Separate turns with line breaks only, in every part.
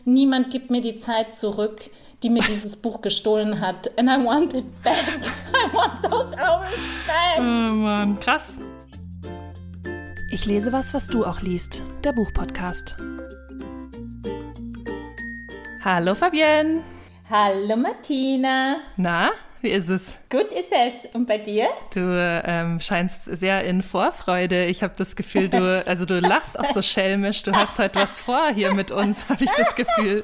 Niemand gibt mir die Zeit zurück, die mir dieses Buch gestohlen hat. And I want it back. I want those hours back.
Oh Mann, krass.
Ich lese was du auch liest. Der Buchpodcast.
Hallo Fabienne.
Hallo Martina.
Na, wie ist es?
Gut ist es. Und bei dir?
Du scheinst sehr in Vorfreude. Ich habe das Gefühl, du lachst auch so schelmisch. Du hast heute was vor hier mit uns, habe ich das Gefühl.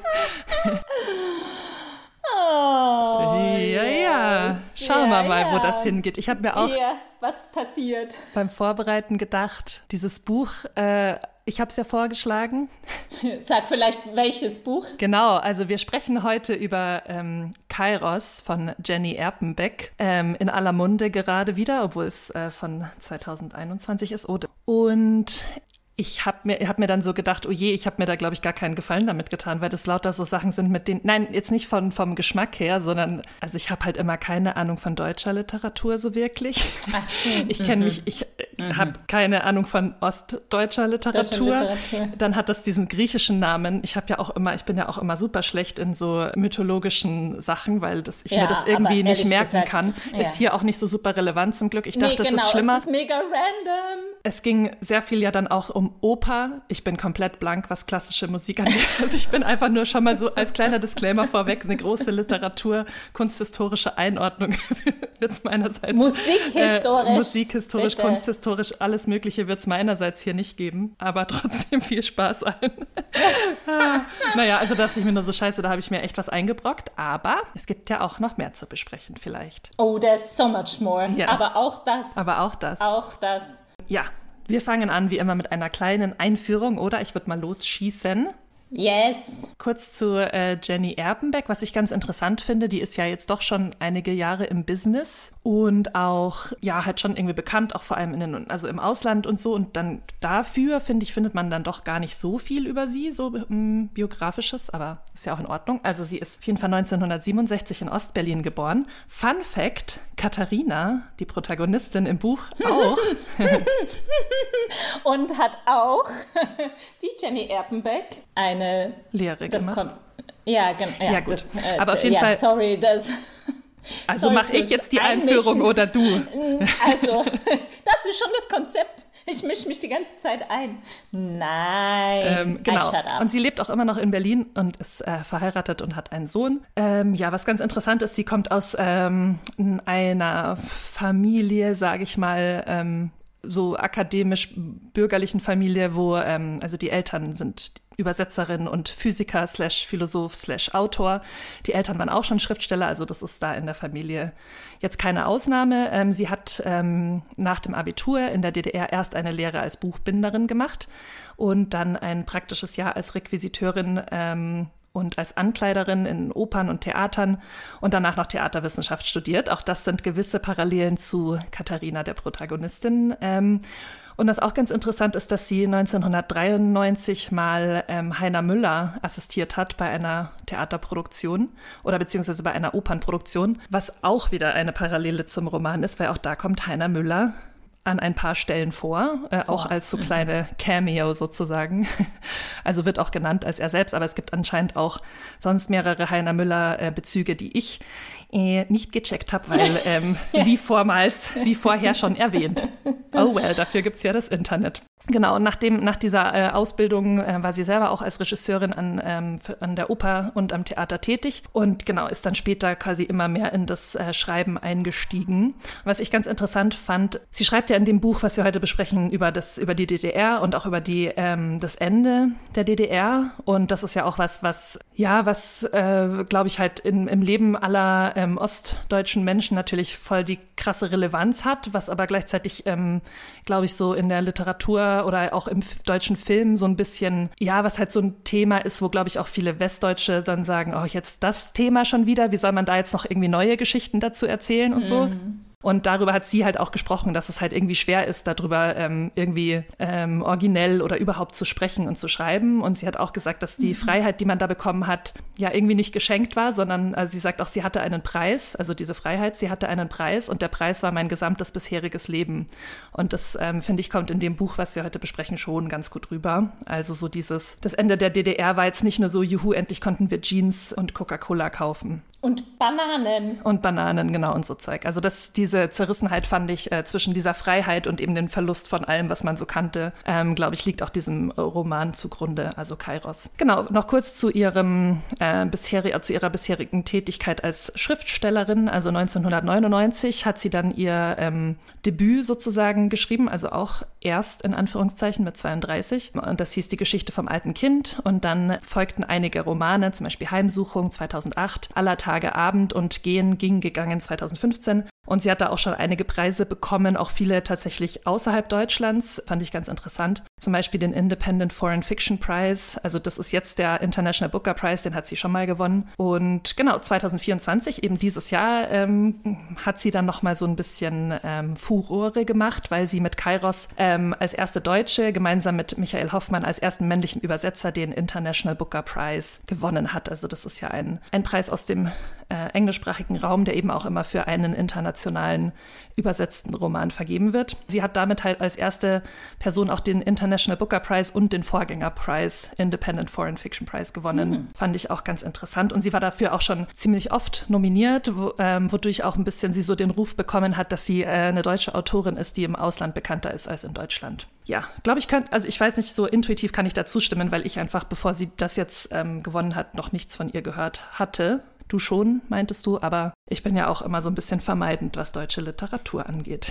Oh,
ja. Schauen wir mal, wo das hingeht. Ich habe mir auch
was passiert?
Beim Vorbereiten gedacht, dieses Buch, ich habe es ja vorgeschlagen.
Sag vielleicht, welches Buch?
Genau, also wir sprechen heute über Kairos von Jenny Erpenbeck, in aller Munde gerade wieder, obwohl es von 2021 ist. Und ich hab mir dann so gedacht, oh je, ich habe mir da, glaube ich, gar keinen Gefallen damit getan, weil das lauter so Sachen sind, mit denen, nein, jetzt nicht vom Geschmack her, sondern, also ich habe halt immer keine Ahnung von deutscher Literatur so wirklich.
Ach,
ich habe keine Ahnung von ostdeutscher Literatur. Dann hat das diesen griechischen Namen. Ich bin ja auch immer super schlecht in so mythologischen Sachen, weil ich mir das irgendwie nicht merken kann. Ja. Ist hier auch nicht so super relevant zum Glück. Ich dachte, das ist schlimmer.
Es ist mega random.
Es ging sehr viel ja dann auch um Oper. Ich bin komplett blank, was klassische Musik angeht. Also ich bin einfach nur schon mal so als kleiner Disclaimer vorweg, eine große Literatur, kunsthistorische Einordnung wird es meinerseits. Musikhistorisch,
bitte.
Kunsthistorisch, alles Mögliche wird es meinerseits hier nicht geben. Aber trotzdem viel Spaß allen. Naja, also dachte ich mir nur so, scheiße, da habe ich mir echt was eingebrockt. Aber es gibt ja auch noch mehr zu besprechen vielleicht.
Oh, there's so much more.
Ja.
Aber auch das.
Auch das. Ja, wir fangen an wie immer mit einer kleinen Einführung, oder? Ich würde mal losschießen.
Yes.
Kurz zu Jenny Erpenbeck, was ich ganz interessant finde, die ist ja jetzt doch schon einige Jahre im Business und auch, ja, halt schon irgendwie bekannt, auch vor allem im Ausland und so. Und dann dafür, finde ich, findet man dann doch gar nicht so viel über sie, so Biografisches, aber ist ja auch in Ordnung. Also sie ist auf jeden Fall 1967 in Ostberlin geboren. Fun Fact, Katharina, die Protagonistin im Buch, auch.
Und hat auch, wie Jenny Erpenbeck, eine
Lehre gemacht.
Ja, genau.
Ja, gut. Aber auf jeden Fall.
Sorry,
Also mache ich jetzt die Einführung oder du?
Also, das ist schon das Konzept. Ich mische mich die ganze Zeit ein. Nein.
Genau.
Shut up.
Und sie lebt auch immer noch in Berlin und ist verheiratet und hat einen Sohn. Ja, was ganz interessant ist, sie kommt aus einer Familie, sage ich mal, so akademisch-bürgerlichen Familie, wo also die Eltern sind Übersetzerin und Physiker /Philosoph /Autor. Die Eltern waren auch schon Schriftsteller, also das ist da in der Familie jetzt keine Ausnahme. Sie hat nach dem Abitur in der DDR erst eine Lehre als Buchbinderin gemacht und dann ein praktisches Jahr als Requisiteurin und als Ankleiderin in Opern und Theatern und danach noch Theaterwissenschaft studiert. Auch das sind gewisse Parallelen zu Katharina, der Protagonistin. Und was auch ganz interessant ist, dass sie 1993 mal Heiner Müller assistiert hat bei einer Theaterproduktion oder beziehungsweise bei einer Opernproduktion, was auch wieder eine Parallele zum Roman ist, weil auch da kommt Heiner Müller an ein paar Stellen vor, auch als so kleine Cameo sozusagen. Also wird auch genannt als er selbst, aber es gibt anscheinend auch sonst mehrere Heiner Müller-Bezüge, die ich nicht gecheckt habe, weil wie vorher schon erwähnt. Oh well, dafür gibt's ja das Internet. Genau, und nach dieser Ausbildung war sie selber auch als Regisseurin an der Oper und am Theater tätig und genau, ist dann später quasi immer mehr in das Schreiben eingestiegen. Was ich ganz interessant fand, sie schreibt ja in dem Buch, was wir heute besprechen, über die DDR und auch über das Ende der DDR. Und das ist ja auch was glaube ich, halt im Leben aller ostdeutschen Menschen natürlich voll die krasse Relevanz hat, was aber gleichzeitig, glaube ich, so in der Literatur oder auch im deutschen Film so ein bisschen, ja, was halt so ein Thema ist, wo, glaube ich, auch viele Westdeutsche dann sagen, oh, jetzt das Thema schon wieder, wie soll man da jetzt noch irgendwie neue Geschichten dazu erzählen und so. Und darüber hat sie halt auch gesprochen, dass es halt irgendwie schwer ist, darüber irgendwie originell oder überhaupt zu sprechen und zu schreiben. Und sie hat auch gesagt, dass die Freiheit, die man da bekommen hat, ja irgendwie nicht geschenkt war, sondern sie sagt auch, sie hatte einen Preis, also diese Freiheit, sie hatte einen Preis und der Preis war mein gesamtes bisheriges Leben. Und das, finde ich, kommt in dem Buch, was wir heute besprechen, schon ganz gut rüber. Also so das Ende der DDR war jetzt nicht nur so, juhu, endlich konnten wir Jeans und Coca-Cola kaufen.
Und Bananen.
Und Bananen, genau, und so Zeug. Also diese Zerrissenheit fand ich zwischen dieser Freiheit und eben den Verlust von allem, was man so kannte, glaube ich, liegt auch diesem Roman zugrunde, also Kairos. Genau, noch kurz zu ihrer bisherigen Tätigkeit als Schriftstellerin. Also 1999 hat sie dann ihr Debüt sozusagen geschrieben, also auch erst in Anführungszeichen mit 32. Und das hieß Die Geschichte vom alten Kind. Und dann folgten einige Romane, zum Beispiel Heimsuchung 2008, Aller Tage Abend und gegangen 2015. Und sie hat da auch schon einige Preise bekommen, auch viele tatsächlich außerhalb Deutschlands, fand ich ganz interessant. Zum Beispiel den Independent Foreign Fiction Prize, also das ist jetzt der International Booker Prize, den hat sie schon mal gewonnen. Und genau, 2024, eben dieses Jahr, hat sie dann nochmal so ein bisschen Furore gemacht, weil sie mit Kairos als erste Deutsche gemeinsam mit Michael Hoffmann als ersten männlichen Übersetzer den International Booker Prize gewonnen hat. Also das ist ja ein Preis aus dem englischsprachigen Raum, der eben auch immer für einen internationalen übersetzten Roman vergeben wird. Sie hat damit halt als erste Person auch den International Booker Prize und den Vorgängerpreis Independent Foreign Fiction Prize gewonnen. Fand ich auch ganz interessant. Und sie war dafür auch schon ziemlich oft nominiert, wodurch auch ein bisschen sie so den Ruf bekommen hat, dass sie eine deutsche Autorin ist, die im Ausland bekannter ist als in Deutschland. Ja, glaube ich, ich weiß nicht, so intuitiv kann ich dazu stimmen, weil ich einfach, bevor sie das jetzt gewonnen hat, noch nichts von ihr gehört hatte. Du schon, meintest du, aber ich bin ja auch immer so ein bisschen vermeidend, was deutsche Literatur angeht.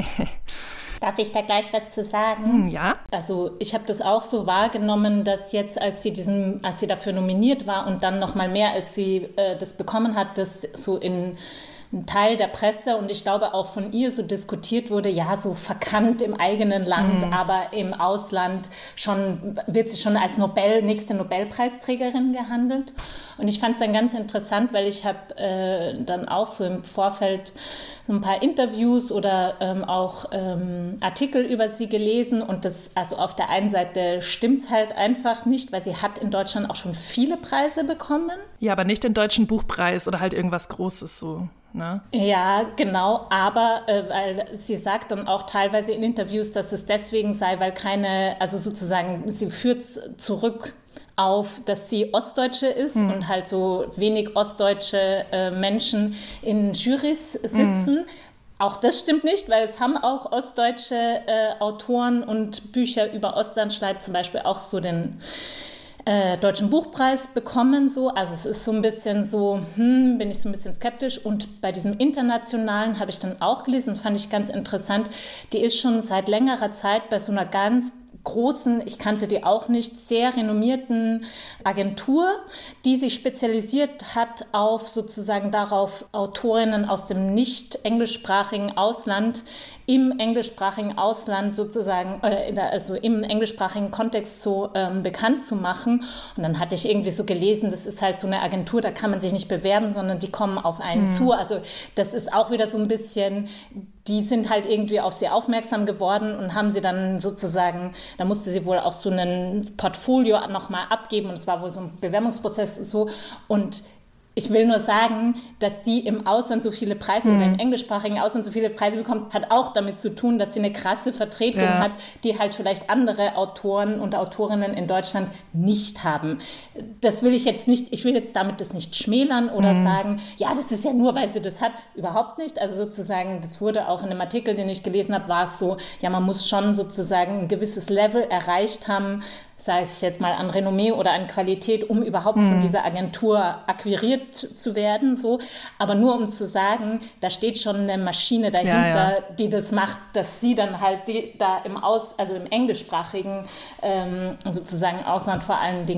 Darf ich da gleich was zu sagen?
Ja.
Also ich habe das auch so wahrgenommen, dass jetzt, als sie dafür nominiert war und dann noch mal mehr, als sie das bekommen hat, das so in ein Teil der Presse und ich glaube auch von ihr so diskutiert wurde, ja, so verkannt im eigenen Land, aber im Ausland wird sie schon als nächste Nobelpreisträgerin gehandelt. Und ich fand es dann ganz interessant, weil ich habe dann auch so im Vorfeld so ein paar Interviews oder auch Artikel über sie gelesen und das, also auf der einen Seite stimmt's halt einfach nicht, weil sie hat in Deutschland auch schon viele Preise bekommen.
Ja, aber nicht den Deutschen Buchpreis oder halt irgendwas Großes so. Ne?
Ja, genau, aber weil sie sagt dann auch teilweise in Interviews, dass es deswegen sei, weil also sozusagen, sie führt es zurück auf, dass sie Ostdeutsche ist und halt so wenig ostdeutsche Menschen in Jurys sitzen. Auch das stimmt nicht, weil es haben auch ostdeutsche Autoren und Bücher über Ostlandschleit zum Beispiel auch so den Deutschen Buchpreis bekommen. So. Also es ist so ein bisschen so, bin ich so ein bisschen skeptisch. Und bei diesem Internationalen habe ich dann auch gelesen, fand ich ganz interessant, die ist schon seit längerer Zeit bei so einer ganz großen, ich kannte die auch nicht, sehr renommierten Agentur, die sich spezialisiert hat auf sozusagen darauf, Autorinnen aus dem nicht englischsprachigen Ausland im englischsprachigen Ausland sozusagen, also im englischsprachigen Kontext so bekannt zu machen. Und dann hatte ich irgendwie so gelesen, das ist halt so eine Agentur, da kann man sich nicht bewerben, sondern die kommen auf einen zu. Also das ist auch wieder so ein bisschen, die sind halt irgendwie auf sie aufmerksam geworden und haben sie dann sozusagen, da musste sie wohl auch so ein Portfolio nochmal abgeben und es war wohl so ein Bewerbungsprozess so und ich will nur sagen, dass die im Ausland so viele Preise oder im englischsprachigen Ausland so viele Preise bekommt, hat auch damit zu tun, dass sie eine krasse Vertretung hat, die halt vielleicht andere Autoren und Autorinnen in Deutschland nicht haben. Das will ich jetzt nicht, ich will jetzt damit das nicht schmälern oder sagen, ja, das ist ja nur, weil sie das hat. Überhaupt nicht. Also sozusagen, das wurde auch in einem Artikel, den ich gelesen habe, war es so, ja, man muss schon sozusagen ein gewisses Level erreicht haben, sei es jetzt mal an Renommee oder an Qualität, um überhaupt von dieser Agentur akquiriert zu werden, so. Aber nur um zu sagen, da steht schon eine Maschine dahinter, die das macht, dass sie dann halt da im englischsprachigen sozusagen Ausland vor allen Dingen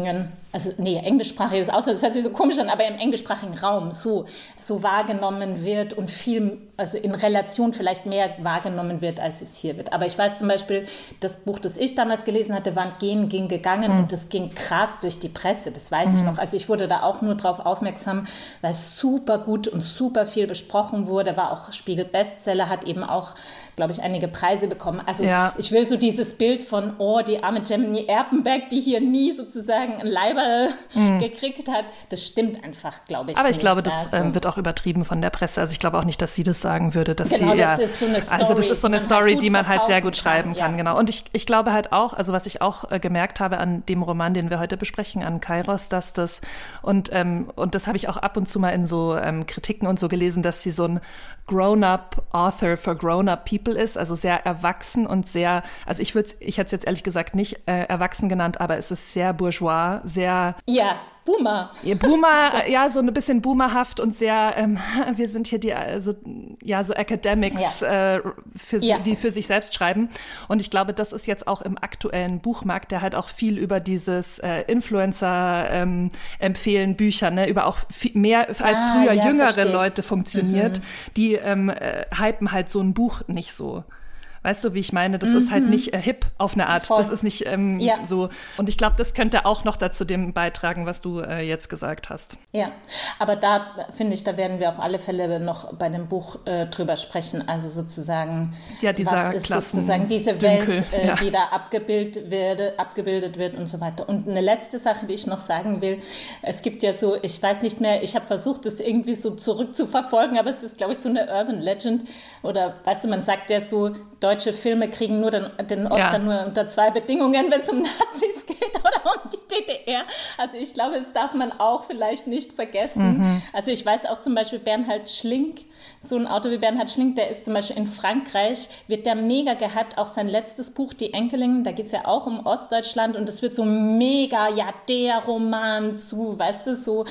also nee, englischsprachiges Ausland, das hört sich so komisch an, aber im englischsprachigen Raum so wahrgenommen wird und viel, also in Relation vielleicht mehr wahrgenommen wird, als es hier wird. Aber ich weiß zum Beispiel, das Buch, das ich damals gelesen hatte, ging gegangen und das ging krass durch die Presse, das weiß ich noch. Also ich wurde da auch nur drauf aufmerksam, weil es super gut und super viel besprochen wurde, war auch Spiegel-Bestseller, hat eben auch, glaube ich, einige Preise bekommen. Also ich will so dieses Bild von, die arme Gemini Erpenbeck, die hier nie sozusagen ein Leiberl gekriegt hat, das stimmt einfach, glaube ich.
Aber ich glaube, das wird auch übertrieben von der Presse. Also ich glaube auch nicht, dass sie das sagen würde, dass
genau,
sie,
das ist so eine Story,
also das ist so eine Story, die man halt sehr gut schreiben kann,
ja.
genau. Und ich glaube halt auch, also was ich auch gemerkt habe an dem Roman, den wir heute besprechen, an Kairos, dass das, und das habe ich auch ab und zu mal in so Kritiken und so gelesen, dass sie so ein Grown-up Author for Grown-up People ist, also sehr erwachsen und sehr, also ich hätte es jetzt ehrlich gesagt nicht erwachsen genannt, aber es ist sehr bourgeois, sehr
Boomer.
Boomer, ja, so ein bisschen boomerhaft und sehr, wir sind hier so Academics, die für sich selbst schreiben. Und ich glaube, das ist jetzt auch im aktuellen Buchmarkt, der halt auch viel über dieses Influencer empfehlen Bücher, ne, über auch viel mehr als früher jüngere Leute funktioniert, die hypen halt so ein Buch nicht so. Weißt du, wie ich meine? Das ist halt nicht hip auf eine Art. Voll. Das ist nicht so. Und ich glaube, das könnte auch noch dazu dem beitragen, was du jetzt gesagt hast.
Ja, aber da finde ich, da werden wir auf alle Fälle noch bei dem Buch drüber sprechen. Also sozusagen,
was ist
sozusagen diese Welt, die da abgebildet wird und so weiter. Und eine letzte Sache, die ich noch sagen will, es gibt ja so, ich weiß nicht mehr, ich habe versucht, das irgendwie so zurückzuverfolgen, aber es ist, glaube ich, so eine Urban Legend. Oder, weißt du, man sagt ja so, deutsche Filme kriegen nur den Oscar nur unter 2 Bedingungen, wenn es um Nazis geht oder um die DDR. Also ich glaube, das darf man auch vielleicht nicht vergessen. Also ich weiß auch zum Beispiel Bernhard Schlink, so ein Autor wie Bernhard Schlink, der ist zum Beispiel in Frankreich, wird der mega gehypt, auch sein letztes Buch, Die Enkelin, da geht es ja auch um Ostdeutschland und es wird so mega, der Roman zu, weißt du, so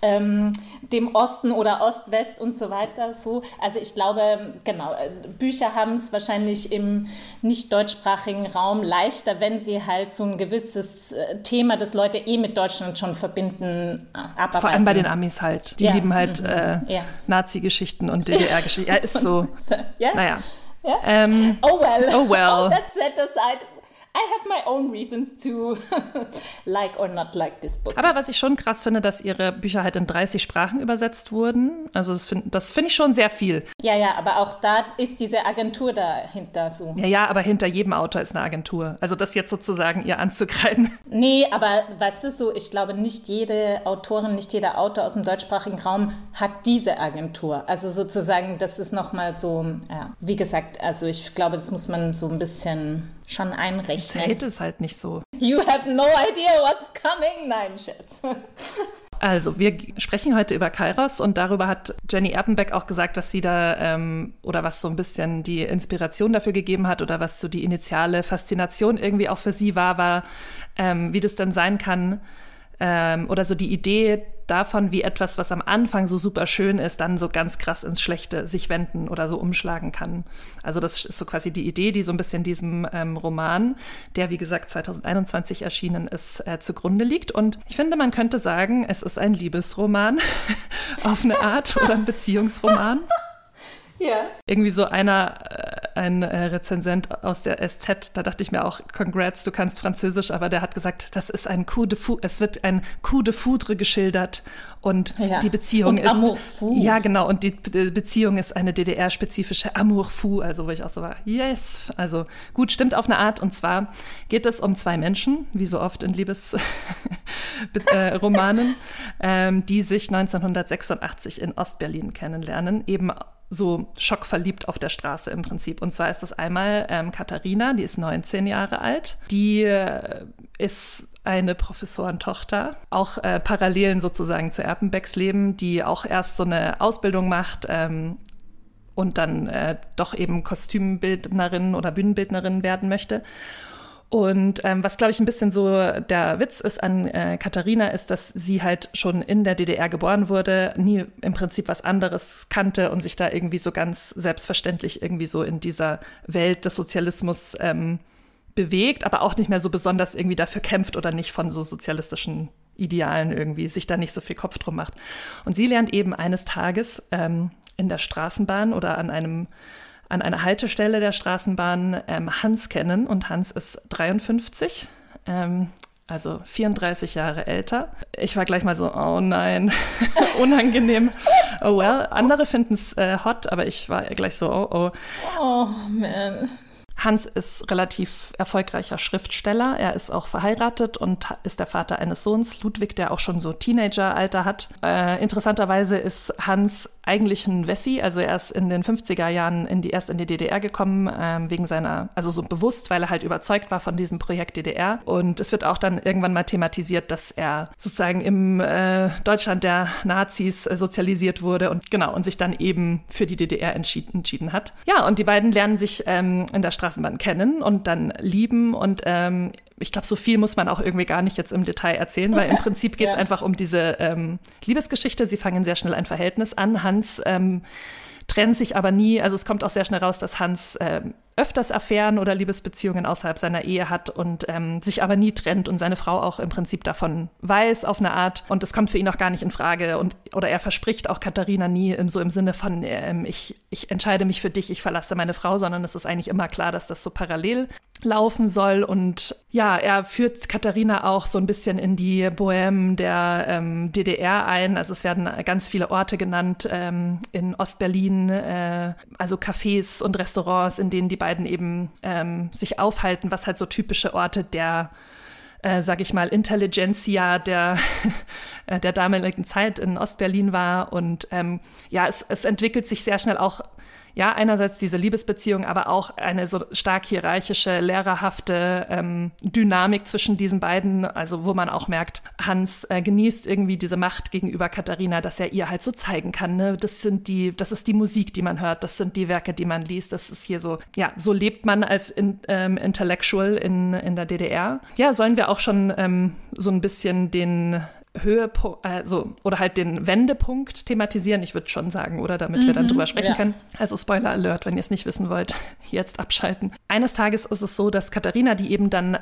dem Osten oder Ost-West und so weiter. So. Also ich glaube, genau, Bücher haben es wahrscheinlich im nicht deutschsprachigen Raum leichter, wenn sie halt so ein gewisses Thema, das Leute mit Deutschland schon verbinden, abarbeiten.
Vor allem bei den Amis halt. Die lieben halt Nazi-Geschichten und DDR-Geschichten. Ja, ist so. Naja.
Oh well.
Oh,
that's set aside. I have my own reasons to like or not like this book.
Aber was ich schon krass finde, dass ihre Bücher halt in 30 Sprachen übersetzt wurden. Also das finde ich schon sehr viel.
Ja, aber auch da ist diese Agentur dahinter so.
Ja, aber hinter jedem Autor ist eine Agentur. Also das jetzt sozusagen ihr anzukreiden.
Nee, aber weißt du so, ich glaube, nicht jede Autorin, nicht jeder Autor aus dem deutschsprachigen Raum hat diese Agentur. Also sozusagen, das ist nochmal so, wie gesagt, also ich glaube, das muss man so ein bisschen schon einrechnen.
Zählt es halt nicht so.
You have no idea what's coming. Nein, Schatz.
Also, wir sprechen heute über Kairos und darüber hat Jenny Erpenbeck auch gesagt, was sie da oder was so ein bisschen die Inspiration dafür gegeben hat oder was so die initiale Faszination irgendwie auch für sie war, wie das denn sein kann oder so die Idee davon, wie etwas, was am Anfang so super schön ist, dann so ganz krass ins Schlechte sich wenden oder so umschlagen kann. Also das ist so quasi die Idee, die so ein bisschen diesem Roman, der wie gesagt 2021 erschienen ist, zugrunde liegt. Und ich finde, man könnte sagen, es ist ein Liebesroman auf eine Art oder ein Beziehungsroman.
Ja.
Irgendwie so ein Rezensent aus der SZ, da dachte ich mir auch, congrats, du kannst Französisch, aber der hat gesagt, das ist ein Coup de Foudre, es wird ein Coup de Foudre geschildert und die Beziehung
und
ist...
Amour fou.
Ja, genau, und die Beziehung ist eine DDR-spezifische Amour fou, also wo ich auch so war, yes, also gut, stimmt auf eine Art, und zwar geht es um 2 Menschen, wie so oft in Liebesromanen, die sich 1986 in Ostberlin kennenlernen, eben so schockverliebt auf der Straße im Prinzip. Und zwar ist das einmal Katharina, die ist 19 Jahre alt. Die ist eine Professorentochter, auch Parallelen sozusagen zu Erpenbecks Leben, die auch erst so eine Ausbildung macht und dann doch eben Kostümbildnerin oder Bühnenbildnerin werden möchte. Und was, glaube ich, ein bisschen so der Witz ist an Katharina, ist, dass sie halt schon in der DDR geboren wurde, nie im Prinzip was anderes kannte und sich da irgendwie so ganz selbstverständlich irgendwie so in dieser Welt des Sozialismus bewegt, aber auch nicht mehr so besonders irgendwie dafür kämpft oder nicht von so sozialistischen Idealen irgendwie, sich da nicht so viel Kopf drum macht. Und sie lernt eben eines Tages in der Straßenbahn oder an einer Haltestelle der Straßenbahn Hans kennen. Und Hans ist 53, also 34 Jahre älter. Ich war gleich mal so, oh nein, unangenehm. Oh well, andere finden es hot, aber ich war gleich so, oh oh.
Oh man.
Hans ist relativ erfolgreicher Schriftsteller. Er ist auch verheiratet und ist der Vater eines Sohns, Ludwig, der auch schon so Teenageralter hat. Interessanterweise ist Hans eigentlich ein Wessi. Also er ist in den 50er Jahren erst in die DDR gekommen, wegen seiner, also so bewusst, weil er halt überzeugt war von diesem Projekt DDR. Und es wird auch dann irgendwann mal thematisiert, dass er sozusagen im Deutschland der Nazis sozialisiert wurde und sich dann eben für die DDR entschieden hat. Ja, und die beiden lernen sich in der Straßenbahn kennen und dann lieben und ich glaube, so viel muss man auch irgendwie gar nicht jetzt im Detail erzählen, weil im Prinzip geht es einfach um diese Liebesgeschichte. Sie fangen sehr schnell ein Verhältnis an. Hans trennt sich aber nie. Also es kommt auch sehr schnell raus, dass Hans öfters Affären oder Liebesbeziehungen außerhalb seiner Ehe hat und sich aber nie trennt und seine Frau auch im Prinzip davon weiß auf eine Art. Und das kommt für ihn auch gar nicht in Frage. Oder er verspricht auch Katharina nie so im Sinne von, ich entscheide mich für dich, ich verlasse meine Frau, sondern es ist eigentlich immer klar, dass das so parallel laufen soll. Und ja, er führt Katharina auch so ein bisschen in die Bohème der DDR ein. Also es werden ganz viele Orte genannt in Ostberlin, also Cafés und Restaurants, in denen die beiden eben sich aufhalten, was halt so typische Orte der, sag ich mal, Intelligentsia der damaligen Zeit in Ostberlin war. Und es entwickelt sich sehr schnell auch, ja, einerseits diese Liebesbeziehung, aber auch eine so stark hierarchische, lehrerhafte Dynamik zwischen diesen beiden, also wo man auch merkt, Hans genießt irgendwie diese Macht gegenüber Katharina, dass er ihr halt so zeigen kann, ne? Das ist die Musik, die man hört, das sind die Werke, die man liest, das ist hier so, ja, so lebt man als Intellectual in der DDR. Ja, sollen wir auch schon so ein bisschen den Höhepunkt, oder halt den Wendepunkt thematisieren, ich würde schon sagen, oder damit wir dann drüber sprechen können. Also Spoiler Alert, wenn ihr es nicht wissen wollt, jetzt abschalten. Eines Tages ist es so, dass Katharina, die eben dann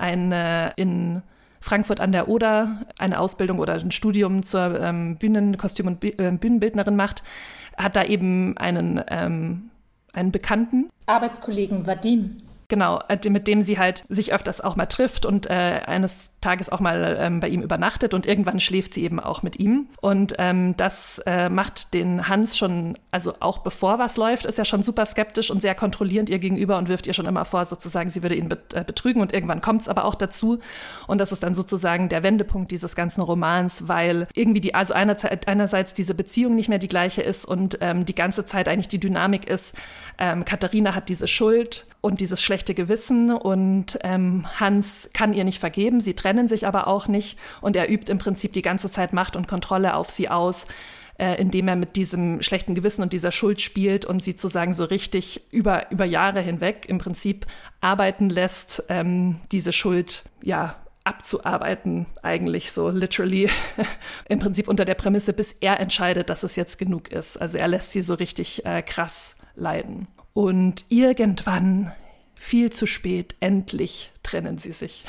in Frankfurt an der Oder eine Ausbildung oder ein Studium zur Bühnenkostüm- und Bühnenbildnerin macht, hat da eben einen Bekannten.
Arbeitskollegen Vadim.
Genau, mit dem sie halt sich öfters auch mal trifft und eines Tages auch mal bei ihm übernachtet und irgendwann schläft sie eben auch mit ihm. Und das macht den Hans schon, also auch bevor was läuft, ist er schon super skeptisch und sehr kontrollierend ihr gegenüber und wirft ihr schon immer vor, sozusagen, sie würde ihn betrügen und irgendwann kommt es aber auch dazu. Und das ist dann sozusagen der Wendepunkt dieses ganzen Romans, weil irgendwie also einerseits diese Beziehung nicht mehr die gleiche ist und die ganze Zeit eigentlich die Dynamik ist, Katharina hat diese Schuld und dieses schlechte Gewissen und Hans kann ihr nicht vergeben, sie trennen sich aber auch nicht und er übt im Prinzip die ganze Zeit Macht und Kontrolle auf sie aus, indem er mit diesem schlechten Gewissen und dieser Schuld spielt und sie sozusagen so richtig über Jahre hinweg im Prinzip arbeiten lässt, diese Schuld, ja, abzuarbeiten, eigentlich so literally, im Prinzip unter der Prämisse, bis er entscheidet, dass es jetzt genug ist. Also er lässt sie so richtig krass leiden. Und irgendwann, viel zu spät, endlich trennen sie sich.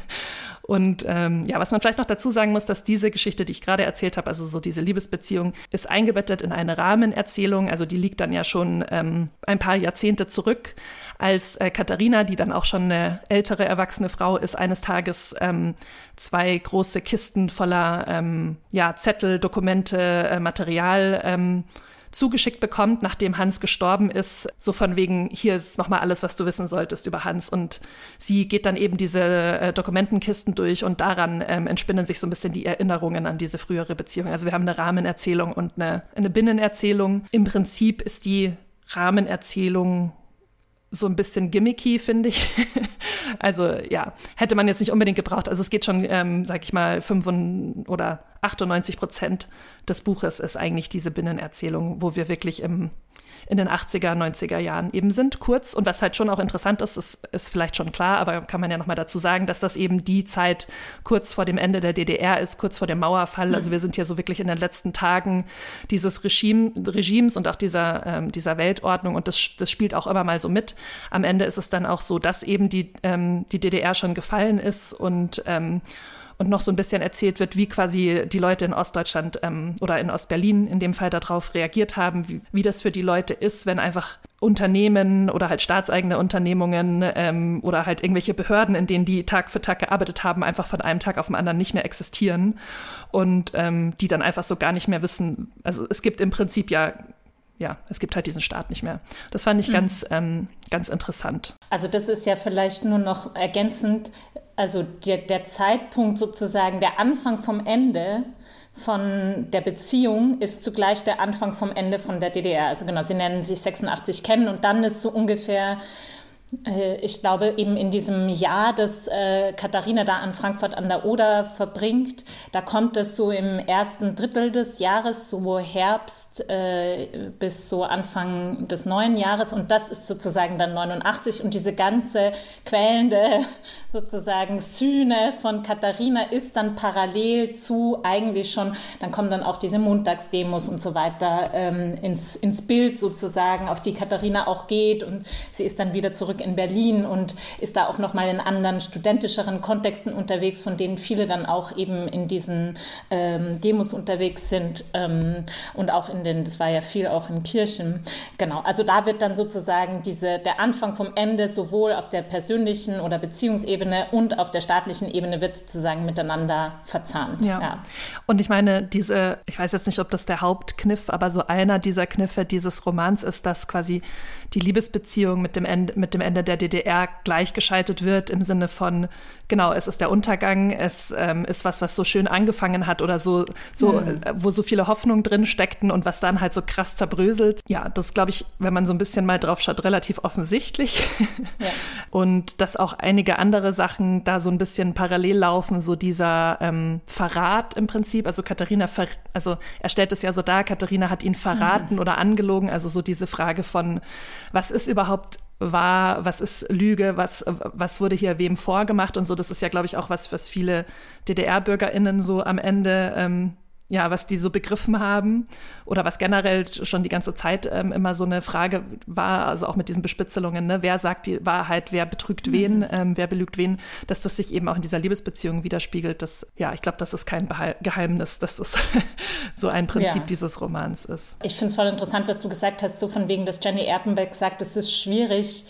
Und was man vielleicht noch dazu sagen muss, dass diese Geschichte, die ich gerade erzählt habe, also so diese Liebesbeziehung, ist eingebettet in eine Rahmenerzählung. Also die liegt dann ja schon ein paar Jahrzehnte zurück, als Katharina, die dann auch schon eine ältere, erwachsene Frau ist, eines Tages 2 große Kisten voller Zettel, Dokumente, Material zugeschickt bekommt, nachdem Hans gestorben ist, so von wegen, hier ist nochmal alles, was du wissen solltest über Hans. Und sie geht dann eben diese Dokumentenkisten durch und daran entspinnen sich so ein bisschen die Erinnerungen an diese frühere Beziehung. Also wir haben eine Rahmenerzählung und eine Binnenerzählung. Im Prinzip ist die Rahmenerzählung so ein bisschen gimmicky, finde ich. Also ja, hätte man jetzt nicht unbedingt gebraucht. Also es geht schon, sag ich mal, 95 oder 98% des Buches ist eigentlich diese Binnenerzählung, wo wir wirklich in den 80er, 90er Jahren eben sind, kurz. Und was halt schon auch interessant ist, ist vielleicht schon klar, aber kann man ja nochmal dazu sagen, dass das eben die Zeit kurz vor dem Ende der DDR ist, kurz vor dem Mauerfall. Also wir sind hier so wirklich in den letzten Tagen dieses Regimes und auch dieser Weltordnung und das spielt auch immer mal so mit. Am Ende ist es dann auch so, dass eben die DDR schon gefallen ist und und noch so ein bisschen erzählt wird, wie quasi die Leute in Ostdeutschland oder in Ostberlin in dem Fall darauf reagiert haben, wie das für die Leute ist, wenn einfach Unternehmen oder halt staatseigene Unternehmungen oder halt irgendwelche Behörden, in denen die Tag für Tag gearbeitet haben, einfach von einem Tag auf den anderen nicht mehr existieren und die dann einfach so gar nicht mehr wissen, also es gibt im Prinzip es gibt halt diesen Staat nicht mehr. Das fand ich ganz interessant.
Also das ist ja vielleicht nur noch ergänzend, also der Zeitpunkt sozusagen, der Anfang vom Ende von der Beziehung ist zugleich der Anfang vom Ende von der DDR. Also genau, sie nennen sich 86 kennen und dann ist so ungefähr, ich glaube eben in diesem Jahr, das Katharina da an Frankfurt an der Oder verbringt, da kommt es so im ersten Drittel des Jahres, so Herbst bis so Anfang des neuen Jahres und das ist sozusagen dann 89 und diese ganze quälende sozusagen Szene von Katharina ist dann parallel zu eigentlich schon, dann kommen dann auch diese Montagsdemos und so weiter ins Bild sozusagen, auf die Katharina auch geht und sie ist dann wieder zurück in Berlin und ist da auch nochmal in anderen studentischeren Kontexten unterwegs, von denen viele dann auch eben in diesen Demos unterwegs sind und auch das war ja viel auch in Kirchen. Genau, also da wird dann sozusagen der Anfang vom Ende sowohl auf der persönlichen oder Beziehungsebene und auf der staatlichen Ebene wird sozusagen miteinander verzahnt.
Ja. Und ich meine, ich weiß jetzt nicht, ob das der Hauptkniff, aber so einer dieser Kniffe dieses Romans ist, dass quasi die Liebesbeziehung mit dem Ende der DDR gleichgeschaltet wird im Sinne von, genau, es ist der Untergang, es ist was so schön angefangen hat oder so wo so viele Hoffnungen drin steckten und was dann halt so krass zerbröselt. Ja, das glaube ich, wenn man so ein bisschen mal drauf schaut, relativ offensichtlich. Ja. Und dass auch einige andere Sachen da so ein bisschen parallel laufen, so dieser Verrat im Prinzip, also er stellt es ja so dar, Katharina hat ihn verraten oder angelogen, also so diese Frage von, was ist überhaupt wahr, was ist Lüge, was wurde hier wem vorgemacht und so, das ist ja, glaube ich, auch was viele DDR-BürgerInnen so am Ende was die so begriffen haben oder was generell schon die ganze Zeit immer so eine Frage war, also auch mit diesen Bespitzelungen, ne? Wer sagt die Wahrheit, wer betrügt wen, wer belügt wen, dass das sich eben auch in dieser Liebesbeziehung widerspiegelt. Ich glaube, das ist kein Geheimnis, dass das so ein Prinzip dieses Romans ist.
Ich finde es voll interessant, was du gesagt hast, so von wegen, dass Jenny Erpenbeck sagt, es ist schwierig,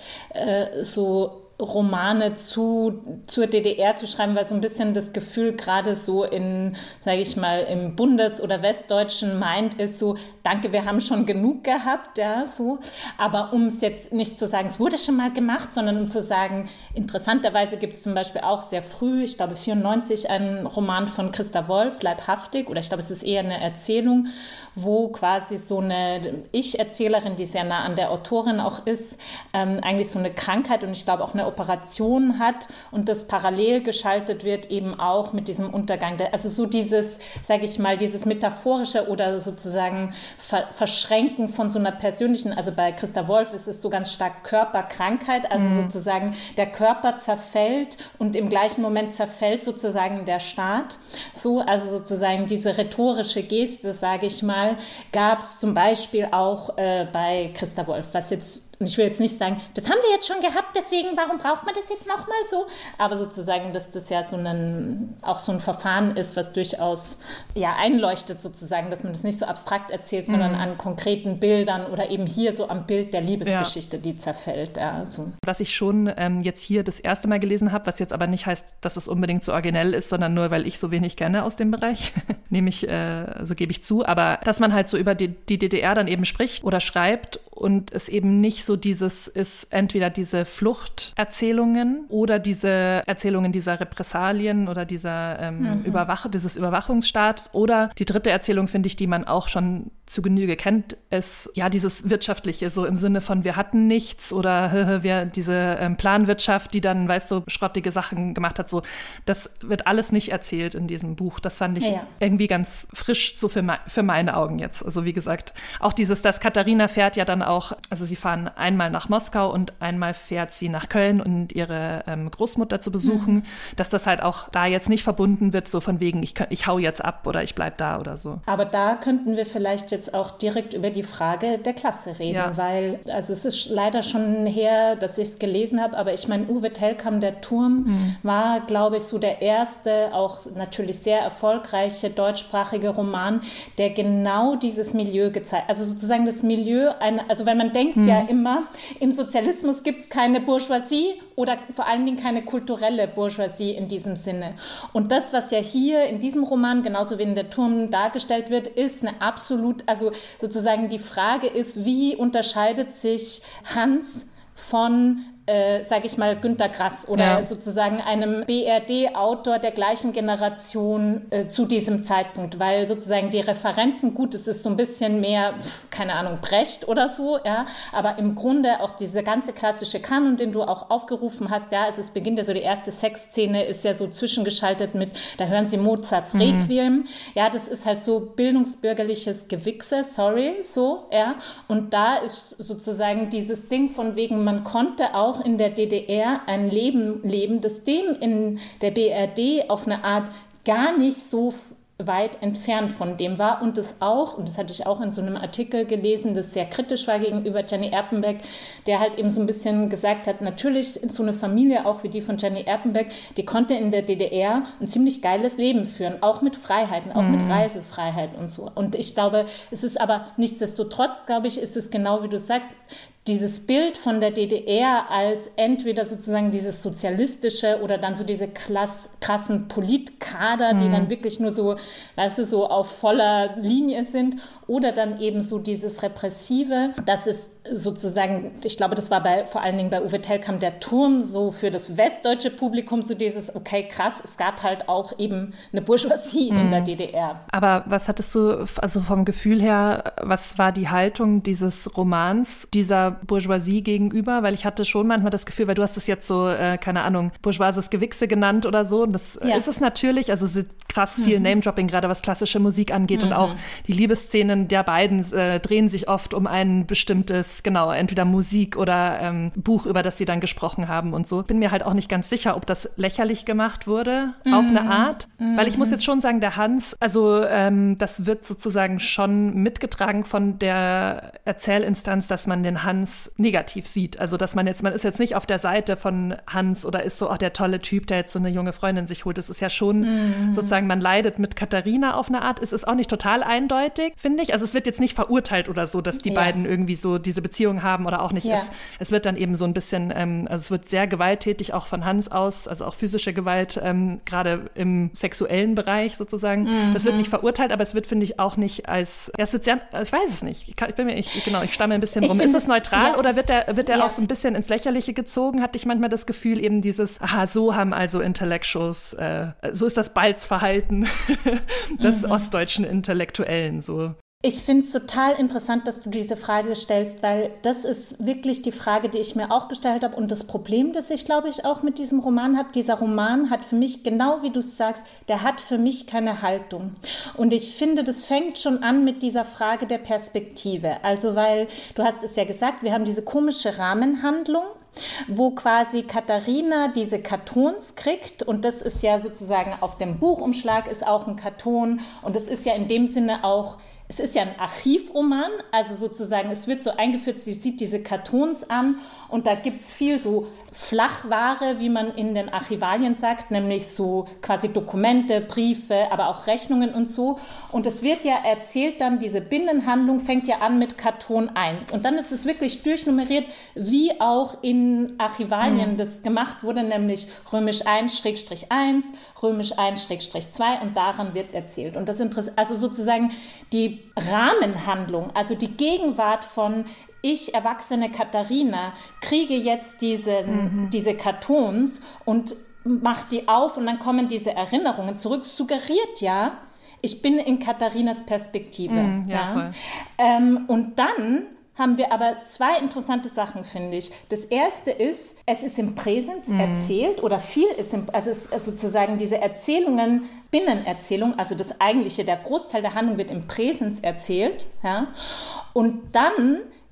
so Romane zur DDR zu schreiben, weil so ein bisschen das Gefühl gerade so sage ich mal, im Bundes- oder Westdeutschen meint ist so, danke, wir haben schon genug gehabt, ja, so. Aber um es jetzt nicht zu sagen, es wurde schon mal gemacht, sondern um zu sagen, interessanterweise gibt es zum Beispiel auch sehr früh, ich glaube 94, einen Roman von Christa Wolf, Leibhaftig, oder ich glaube, es ist eher eine Erzählung, wo quasi so eine Ich-Erzählerin, die sehr nah an der Autorin auch ist, eigentlich so eine Krankheit und ich glaube auch eine Operation hat und das parallel geschaltet wird eben auch mit diesem Untergang. Also so dieses, sage ich mal, dieses metaphorische oder sozusagen Verschränken von so einer persönlichen, also bei Christa Wolf ist es so ganz stark Körperkrankheit, also sozusagen der Körper zerfällt und im gleichen Moment zerfällt sozusagen der Staat. So, also sozusagen diese rhetorische Geste, sage ich mal, gab es zum Beispiel auch bei Christa Wolf, was jetzt, und ich will jetzt nicht sagen, das haben wir jetzt schon gehabt, deswegen, warum braucht man das jetzt nochmal so? Aber sozusagen, dass das ja auch so ein Verfahren ist, was durchaus einleuchtet sozusagen, dass man das nicht so abstrakt erzählt, sondern an konkreten Bildern oder eben hier so am Bild der Liebesgeschichte, die zerfällt. Ja, so.
Was ich schon jetzt hier das erste Mal gelesen habe, was jetzt aber nicht heißt, dass es unbedingt so originell ist, sondern nur, weil ich so wenig kenne aus dem Bereich, so gebe ich zu, aber dass man halt so über die DDR dann eben spricht oder schreibt und es eben nicht so ist entweder diese Fluchterzählungen oder diese Erzählungen dieser Repressalien oder dieser dieses Überwachungsstaats oder die dritte Erzählung, finde ich, die man auch schon zu Genüge kennt, ist ja dieses Wirtschaftliche, so im Sinne von wir hatten nichts oder diese Planwirtschaft, die dann, weißt du, schrottige Sachen gemacht hat, so, das wird alles nicht erzählt in diesem Buch. Das fand ich irgendwie ganz frisch, so für meine Augen jetzt. Also wie gesagt, auch dass Katharina fährt ja dann auch, also sie fahren einmal nach Moskau und einmal fährt sie nach Köln und ihre Großmutter zu besuchen, dass das halt auch da jetzt nicht verbunden wird, so von wegen, ich hau jetzt ab oder ich bleib da oder so.
Aber da könnten wir vielleicht jetzt auch direkt über die Frage der Klasse reden, weil, also es ist leider schon her, dass ich es gelesen habe, aber ich meine, Uwe Tellkamp, der Turm, war, glaube ich, so der erste, auch natürlich sehr erfolgreiche deutschsprachige Roman, der genau dieses Milieu gezeigt, also sozusagen das Milieu, also weil man denkt ja immer, im Sozialismus gibt es keine Bourgeoisie oder vor allen Dingen keine kulturelle Bourgeoisie in diesem Sinne. Und das, was ja hier in diesem Roman, genauso wie in der Turm dargestellt wird, ist eine absolut, also sozusagen die Frage ist, wie unterscheidet sich Hans von sage ich mal, Günter Grass oder sozusagen einem BRD-Autor der gleichen Generation zu diesem Zeitpunkt, weil sozusagen die Referenzen, gut, es ist so ein bisschen mehr, keine Ahnung, Brecht oder so, ja, aber im Grunde auch diese ganze klassische Kanon, den du auch aufgerufen hast, ja, also es beginnt ja so, die erste Sexszene ist ja so zwischengeschaltet mit, da hören sie Mozarts Requiem, ja, das ist halt so bildungsbürgerliches Gewichse, so, ja, und da ist sozusagen dieses Ding von wegen, man konnte auch in der DDR ein Leben leben, das dem in der BRD auf eine Art gar nicht so weit entfernt von dem war und das auch, und das hatte ich auch in so einem Artikel gelesen, das sehr kritisch war gegenüber Jenny Erpenbeck, der halt eben so ein bisschen gesagt hat, natürlich so eine Familie, auch wie die von Jenny Erpenbeck, die konnte in der DDR ein ziemlich geiles Leben führen, auch mit Freiheiten, auch mit Reisefreiheit und so. Und ich glaube, es ist aber nichtsdestotrotz, glaube ich, ist es genau wie du sagst, dieses Bild von der DDR als entweder sozusagen dieses sozialistische oder dann so diese krassen Politkader, die dann wirklich nur so, weißt du, so auf voller Linie sind, oder dann eben so dieses Repressive, das ist sozusagen, ich glaube, das war vor allen Dingen bei Uwe Tellkamp der Turm, so für das westdeutsche Publikum so dieses, okay, krass, es gab halt auch eben eine Bourgeoisie in der DDR.
Aber was hattest du, also vom Gefühl her, was war die Haltung dieses Romans, dieser Bourgeoisie gegenüber? Weil ich hatte schon manchmal das Gefühl, weil du hast es jetzt so, keine Ahnung, bourgeoises Gewichse genannt oder so, und das ist es natürlich, also es ist krass viel Name-Dropping, gerade was klassische Musik angeht und auch die Liebesszenen der beiden drehen sich oft um ein bestimmtes, genau, entweder Musik oder Buch, über das sie dann gesprochen haben und so. Bin mir halt auch nicht ganz sicher, ob das lächerlich gemacht wurde, auf eine Art. Weil ich muss jetzt schon sagen, der Hans, also das wird sozusagen schon mitgetragen von der Erzählinstanz, dass man den Hans negativ sieht. Also dass man ist jetzt nicht auf der Seite von Hans oder ist so, der tolle Typ, der jetzt so eine junge Freundin sich holt. Das ist ja schon sozusagen, man leidet mit Katharina auf eine Art. Es ist auch nicht total eindeutig, finde ich. Also es wird jetzt nicht verurteilt oder so, dass die beiden irgendwie so diese Beziehung haben oder auch nicht. Ja. Es wird dann eben so ein bisschen, also es wird sehr gewalttätig, auch von Hans aus, also auch physische Gewalt, gerade im sexuellen Bereich sozusagen. Das wird nicht verurteilt, aber es wird, finde ich, auch nicht als, es wird sehr, ich weiß es nicht, ich stamme ein bisschen rum. Ist es neutral oder wird der auch so ein bisschen ins Lächerliche gezogen? Hatte ich manchmal das Gefühl, eben dieses, so haben also Intellectuals, so ist das Balzverhalten des ostdeutschen Intellektuellen so.
Ich finde es total interessant, dass du diese Frage stellst, weil das ist wirklich die Frage, die ich mir auch gestellt habe, und das Problem, das ich, glaube ich, auch mit diesem Roman habe. Dieser Roman hat für mich, genau wie du es sagst, der hat für mich keine Haltung. Und ich finde, das fängt schon an mit dieser Frage der Perspektive. Also, weil, du hast es ja gesagt, wir haben diese komische Rahmenhandlung, wo quasi Katharina diese Kartons kriegt, und das ist ja sozusagen auf dem Buchumschlag ist auch ein Karton, und das ist ja in dem Sinne auch, es ist ja ein Archivroman, also sozusagen, es wird so eingeführt, sie sieht diese Kartons an und da gibt es viel so Flachware, wie man in den Archivalien sagt, nämlich so quasi Dokumente, Briefe, aber auch Rechnungen und so. Und es wird ja erzählt dann, diese Binnenhandlung fängt ja an mit Karton 1. Und dann ist es wirklich durchnummeriert, wie auch in Archivalien das gemacht wurde, nämlich römisch 1/1, römisch 1/2 und daran wird erzählt. Und das interessiert, also sozusagen die Rahmenhandlung, also die Gegenwart von ich, erwachsene Katharina, kriege jetzt diese Kartons und mache die auf und dann kommen diese Erinnerungen zurück, suggeriert ja, ich bin in Katharinas Perspektive. Und dann haben wir aber zwei interessante Sachen, finde ich. Das erste ist, es ist im Präsens erzählt oder viel ist also es ist sozusagen diese Erzählungen, Binnenerzählung, also das eigentliche, der Großteil der Handlung wird im Präsens erzählt. Ja? Und dann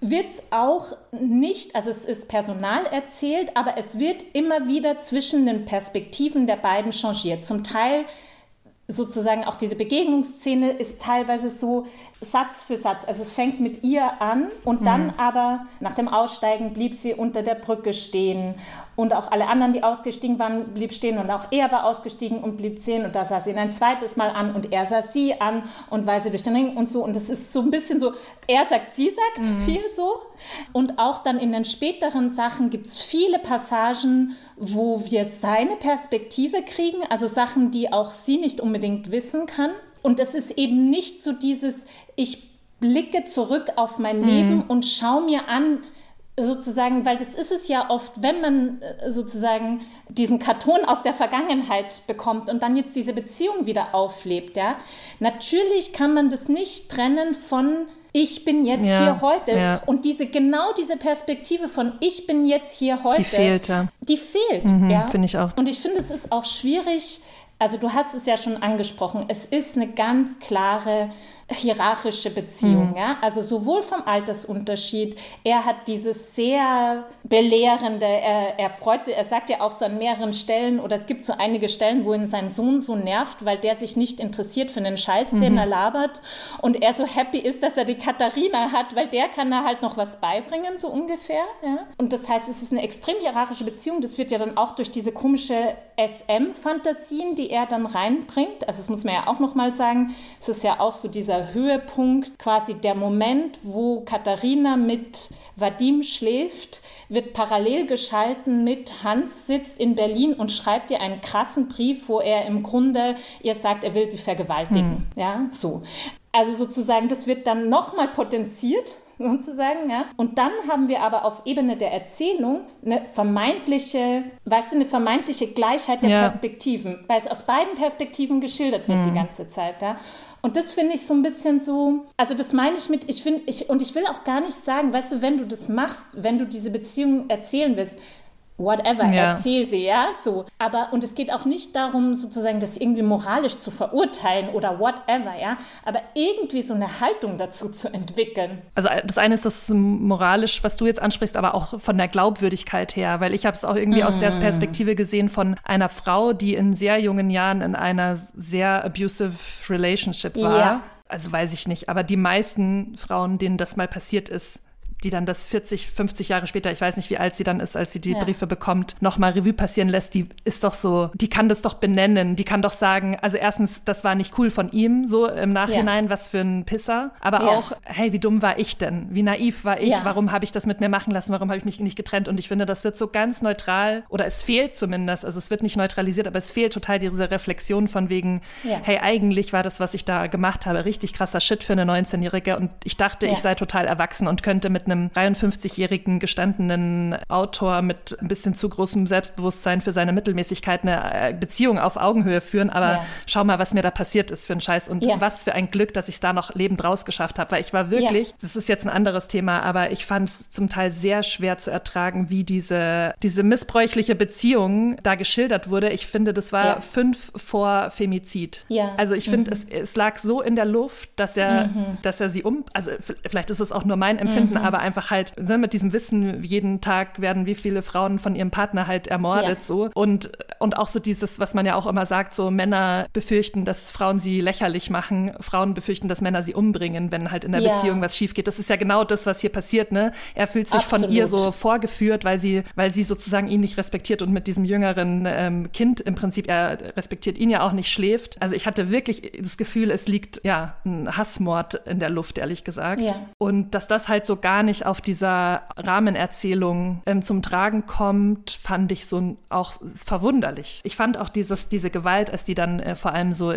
wird es auch nicht, also es ist personal erzählt, aber es wird immer wieder zwischen den Perspektiven der beiden changiert. Zum Teil sozusagen auch diese Begegnungsszene ist teilweise so Satz für Satz. Also es fängt mit ihr an und dann aber nach dem Aussteigen blieb sie unter der Brücke stehen und auch alle anderen, die ausgestiegen waren, blieb stehen und auch er war ausgestiegen und blieb stehen und da sah sie ihn ein zweites Mal an und er sah sie an und weil sie durch den Ring und so und das ist so ein bisschen so, er sagt, sie sagt viel so und auch dann in den späteren Sachen gibt es viele Passagen, wo wir seine Perspektive kriegen, also Sachen, die auch sie nicht unbedingt wissen kann. Und das ist eben nicht so dieses, ich blicke zurück auf mein Leben und schaue mir an, sozusagen, weil das ist es ja oft, wenn man sozusagen diesen Karton aus der Vergangenheit bekommt und dann jetzt diese Beziehung wieder auflebt. Ja? Natürlich kann man das nicht trennen von ich bin jetzt hier heute. Ja. Und genau diese Perspektive von ich bin jetzt hier heute. Die fehlt. Ja?
Finde ich auch.
Und ich finde, es ist auch schwierig, also du hast es ja schon angesprochen, es ist eine ganz klare hierarchische Beziehung, ja, also sowohl vom Altersunterschied, er hat dieses sehr belehrende, er freut sich, er sagt ja auch so an mehreren Stellen, oder es gibt so einige Stellen, wo ihn sein Sohn so nervt, weil der sich nicht interessiert für den Scheiß, den er labert und er so happy ist, dass er die Katharina hat, weil der kann da halt noch was beibringen, so ungefähr, ja, und das heißt, es ist eine extrem hierarchische Beziehung, das wird ja dann auch durch diese komische SM-Fantasien, die er dann reinbringt, also das muss man ja auch nochmal sagen, es ist ja auch so dieser Höhepunkt, quasi der Moment, wo Katharina mit Vadim schläft, wird parallel geschalten mit Hans sitzt in Berlin und schreibt ihr einen krassen Brief, wo er im Grunde ihr sagt, er will sie vergewaltigen. Ja, so. Also sozusagen, das wird dann nochmal potenziert, sozusagen, ja. Und dann haben wir aber auf Ebene der Erzählung eine vermeintliche Gleichheit der Perspektiven, weil es aus beiden Perspektiven geschildert wird die ganze Zeit, ja. Und das finde ich so ein bisschen so, also das meine ich mit, ich will auch gar nicht sagen, weißt du, wenn du das machst, wenn du diese Beziehung erzählen willst, whatever, erzähl sie, ja, so. Aber, und es geht auch nicht darum, sozusagen, das irgendwie moralisch zu verurteilen oder whatever, ja, aber irgendwie so eine Haltung dazu zu entwickeln.
Also das eine ist das moralisch, was du jetzt ansprichst, aber auch von der Glaubwürdigkeit her, weil ich habe es auch irgendwie aus der Perspektive gesehen von einer Frau, die in sehr jungen Jahren in einer sehr abusive Relationship war. Ja. Also weiß ich nicht, aber die meisten Frauen, denen das mal passiert ist, die dann das 40, 50 Jahre später, ich weiß nicht, wie alt sie dann ist, als sie die Briefe bekommt, nochmal Revue passieren lässt, die ist doch so, die kann das doch benennen, die kann doch sagen, also erstens, das war nicht cool von ihm, so im Nachhinein, was für ein Pisser, aber auch, hey, wie dumm war ich denn? Wie naiv war ich? Warum habe ich das mit mir machen lassen? Warum habe ich mich nicht getrennt? Und ich finde, das wird so ganz neutral, oder es fehlt zumindest, also es wird nicht neutralisiert, aber es fehlt total diese Reflexion von wegen, hey, eigentlich war das, was ich da gemacht habe, richtig krasser Shit für eine 19-Jährige und ich dachte, ich sei total erwachsen und könnte mit einem 53-jährigen gestandenen Autor mit ein bisschen zu großem Selbstbewusstsein für seine Mittelmäßigkeit eine Beziehung auf Augenhöhe führen, aber schau mal, was mir da passiert ist für einen Scheiß und was für ein Glück, dass ich es da noch lebend rausgeschafft habe, weil ich war wirklich, das ist jetzt ein anderes Thema, aber ich fand es zum Teil sehr schwer zu ertragen, wie diese missbräuchliche Beziehung da geschildert wurde. Ich finde, das war 5 vor Femizid. Also ich finde, es lag so in der Luft, dass er sie also vielleicht ist es auch nur mein Empfinden, aber einfach halt mit diesem Wissen, jeden Tag werden wie viele Frauen von ihrem Partner halt ermordet so und auch so dieses, was man ja auch immer sagt, so Männer befürchten, dass Frauen sie lächerlich machen, Frauen befürchten, dass Männer sie umbringen, wenn halt in der Beziehung was schief geht. Das ist ja genau das, was hier passiert, ne? Er fühlt sich von ihr so vorgeführt, weil sie sozusagen ihn nicht respektiert und mit diesem jüngeren Kind im Prinzip, er respektiert ihn ja auch nicht, schläft. Also ich hatte wirklich das Gefühl, es liegt ein Hassmord in der Luft, ehrlich gesagt. Und dass das halt so gar nicht auf dieser Rahmenerzählung zum Tragen kommt, fand ich so auch verwunderlich. Ich fand auch diese Gewalt, als die dann vor allem so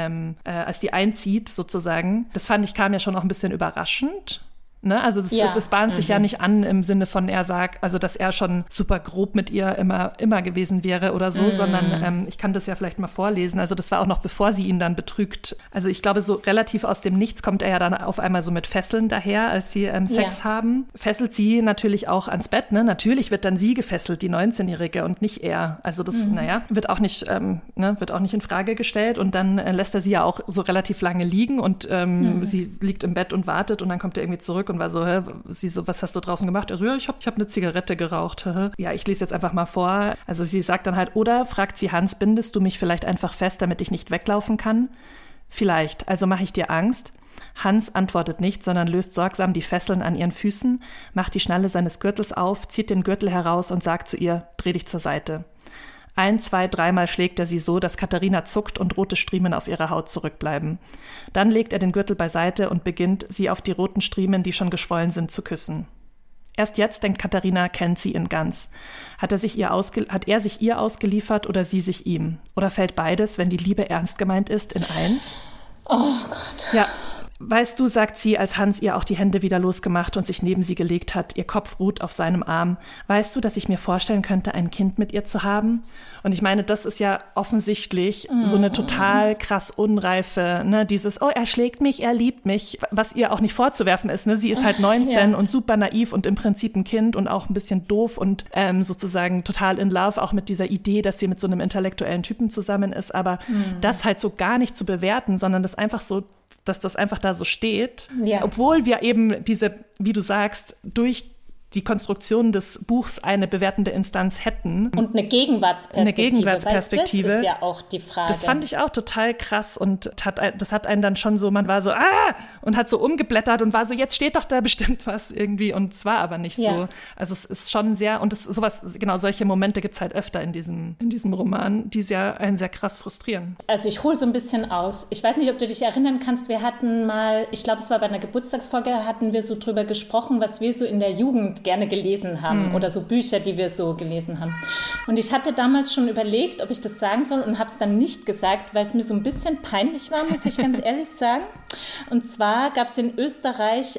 als die einzieht sozusagen, das fand ich, kam ja schon auch ein bisschen überraschend. Ne? Also das bahnt sich ja nicht an im Sinne von, er sagt, also dass er schon super grob mit ihr immer gewesen wäre oder so, sondern ich kann das ja vielleicht mal vorlesen. Also das war auch noch bevor sie ihn dann betrügt. Also ich glaube, so relativ aus dem Nichts kommt er ja dann auf einmal so mit Fesseln daher, als sie Sex haben. Fesselt sie natürlich auch ans Bett, ne? Natürlich wird dann sie gefesselt, die 19-Jährige und nicht er. Also das, wird auch nicht in Frage gestellt und dann lässt er sie ja auch so relativ lange liegen und sie liegt im Bett und wartet und dann kommt er irgendwie zurück und war so, sie so, was hast du draußen gemacht? Also, ja, ich hab eine Zigarette geraucht. Ja, ich lese jetzt einfach mal vor. Also sie sagt dann halt, oder, fragt sie Hans, bindest du mich vielleicht einfach fest, damit ich nicht weglaufen kann? Vielleicht, also mache ich dir Angst? Hans antwortet nicht, sondern löst sorgsam die Fesseln an ihren Füßen, macht die Schnalle seines Gürtels auf, zieht den Gürtel heraus und sagt zu ihr, dreh dich zur Seite. 1, 2, 3-mal schlägt er sie so, dass Katharina zuckt und rote Striemen auf ihrer Haut zurückbleiben. Dann legt er den Gürtel beiseite und beginnt, sie auf die roten Striemen, die schon geschwollen sind, zu küssen. Erst jetzt denkt Katharina, kennt sie ihn ganz. Hat er sich ihr ausgeliefert oder sie sich ihm? Oder fällt beides, wenn die Liebe ernst gemeint ist, in eins?
Oh Gott.
Ja. Weißt du, sagt sie, als Hans ihr auch die Hände wieder losgemacht und sich neben sie gelegt hat, ihr Kopf ruht auf seinem Arm, weißt du, dass ich mir vorstellen könnte, ein Kind mit ihr zu haben? Und ich meine, das ist ja offensichtlich so eine total krass unreife, ne, dieses, oh, er schlägt mich, er liebt mich, was ihr auch nicht vorzuwerfen ist, ne? Sie ist halt 19 und super naiv und im Prinzip ein Kind und auch ein bisschen doof und sozusagen total in love, auch mit dieser Idee, dass sie mit so einem intellektuellen Typen zusammen ist, aber das halt so gar nicht zu bewerten, sondern das einfach so, dass das einfach da so steht, obwohl wir eben diese, wie du sagst, durch die Konstruktion des Buchs eine bewertende Instanz hätten.
Und eine Gegenwartsperspektive. Das ist ja auch die Frage.
Das fand ich auch total krass und das hat einen dann schon so, man war so, und hat so umgeblättert und war so, jetzt steht doch da bestimmt was irgendwie und es war aber nicht so. Also es ist schon sehr, und solche Momente gibt es halt öfter in diesem Roman, die ja einen sehr krass frustrieren.
Also ich hole so ein bisschen aus. Ich weiß nicht, ob du dich erinnern kannst, wir hatten mal, ich glaube, es war bei einer Geburtstagsfolge, hatten wir so drüber gesprochen, was wir so in der Jugend gerne gelesen haben oder so Bücher, die wir so gelesen haben. Und ich hatte damals schon überlegt, ob ich das sagen soll und habe es dann nicht gesagt, weil es mir so ein bisschen peinlich war, muss ich ganz ehrlich sagen. Und zwar gab es in Österreich,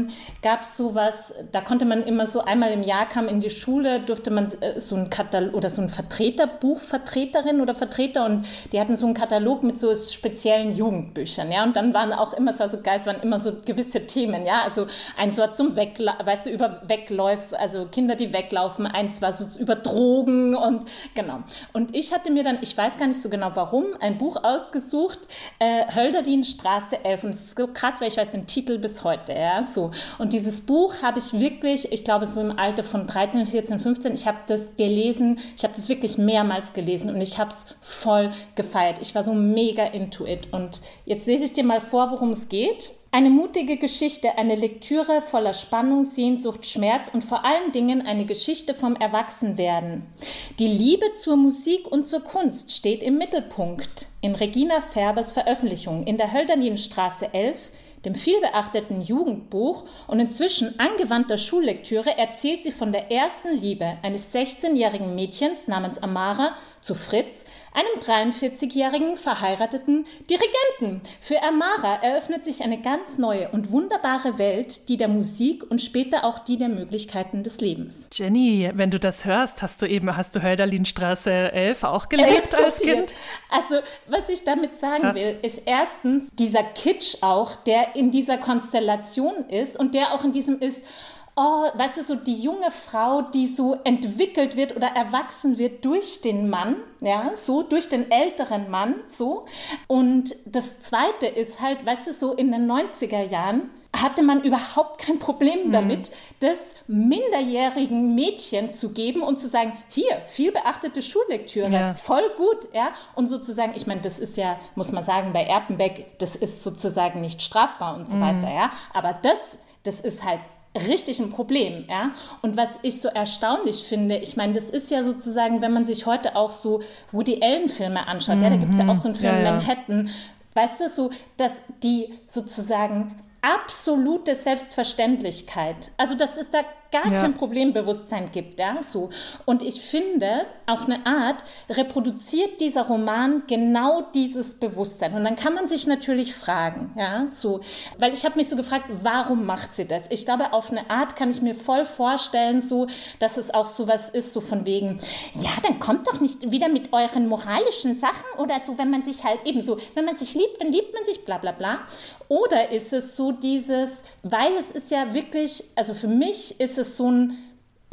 sowas, da konnte man immer so, einmal im Jahr kam in die Schule, durfte man so ein Katalog oder so ein Vertreterin oder Vertreter und die hatten so einen Katalog mit so speziellen Jugendbüchern, ja, und dann waren auch immer, es war so geil, es waren immer so gewisse Themen, ja, also eins war zum über Wegläufe, also Kinder, die weglaufen, eins war so über Drogen und genau. Und ich hatte mir dann, ich weiß gar nicht so genau warum, ein Buch ausgesucht, Hölderlinstraße 11 und das ist so krass, weil ich weiß den Titel bis heute, ja, so. Und dieses Buch habe ich wirklich, ich glaube so im Alter von 13, 14, 15, ich habe das gelesen, ich habe das wirklich mehrmals gelesen und ich habe es voll gefeiert. Ich war so mega into it und jetzt lese ich dir mal vor, worum es geht. Eine mutige Geschichte, eine Lektüre voller Spannung, Sehnsucht, Schmerz und vor allen Dingen eine Geschichte vom Erwachsenwerden. Die Liebe zur Musik und zur Kunst steht im Mittelpunkt. In Regina Färbers Veröffentlichung in der Hölderlinstraße 11, dem vielbeachteten Jugendbuch und inzwischen angewandter Schullektüre, erzählt sie von der ersten Liebe eines 16-jährigen Mädchens namens Amara zu Fritz, einem 43-jährigen verheirateten Dirigenten. Für Amara eröffnet sich eine ganz neue und wunderbare Welt, die der Musik und später auch die der Möglichkeiten des Lebens.
Jenny, wenn du das hörst, hast du Hölderlinstraße 11 auch gelebt als Kind?
Also, was ich damit sagen will, ist erstens dieser Kitsch auch, der in dieser Konstellation ist und der auch in diesem ist, weißt du, so die junge Frau, die so entwickelt wird oder erwachsen wird durch den Mann, ja, so durch den älteren Mann, so. Und das Zweite ist halt, weißt du, so in den 90er Jahren hatte man überhaupt kein Problem damit, das minderjährigen Mädchen zu geben und zu sagen, hier, viel beachtete Schullektüre, voll gut, ja. Und sozusagen, ich meine, das ist ja, muss man sagen, bei Erpenbeck, das ist sozusagen nicht strafbar und so weiter, ja. Aber das ist halt richtig ein Problem, ja. Und was ich so erstaunlich finde, ich meine, das ist ja sozusagen, wenn man sich heute auch so Woody Allen-Filme anschaut, ja, da gibt es ja auch so einen Film Manhattan, weißt du, so, dass die sozusagen absolute Selbstverständlichkeit, also dass es da gar kein Problembewusstsein gibt, ja, so. Und ich finde, auf eine Art reproduziert dieser Roman genau dieses Bewusstsein. Und dann kann man sich natürlich fragen, ja, so, weil ich habe mich so gefragt, warum macht sie das? Ich glaube, auf eine Art kann ich mir voll vorstellen, so, dass es auch sowas ist, so von wegen, ja, dann kommt doch nicht wieder mit euren moralischen Sachen oder so, wenn man sich halt eben so, wenn man sich liebt, dann liebt man sich, bla bla bla. Oder ist es so dieses, weil es ist ja wirklich, also für mich ist es so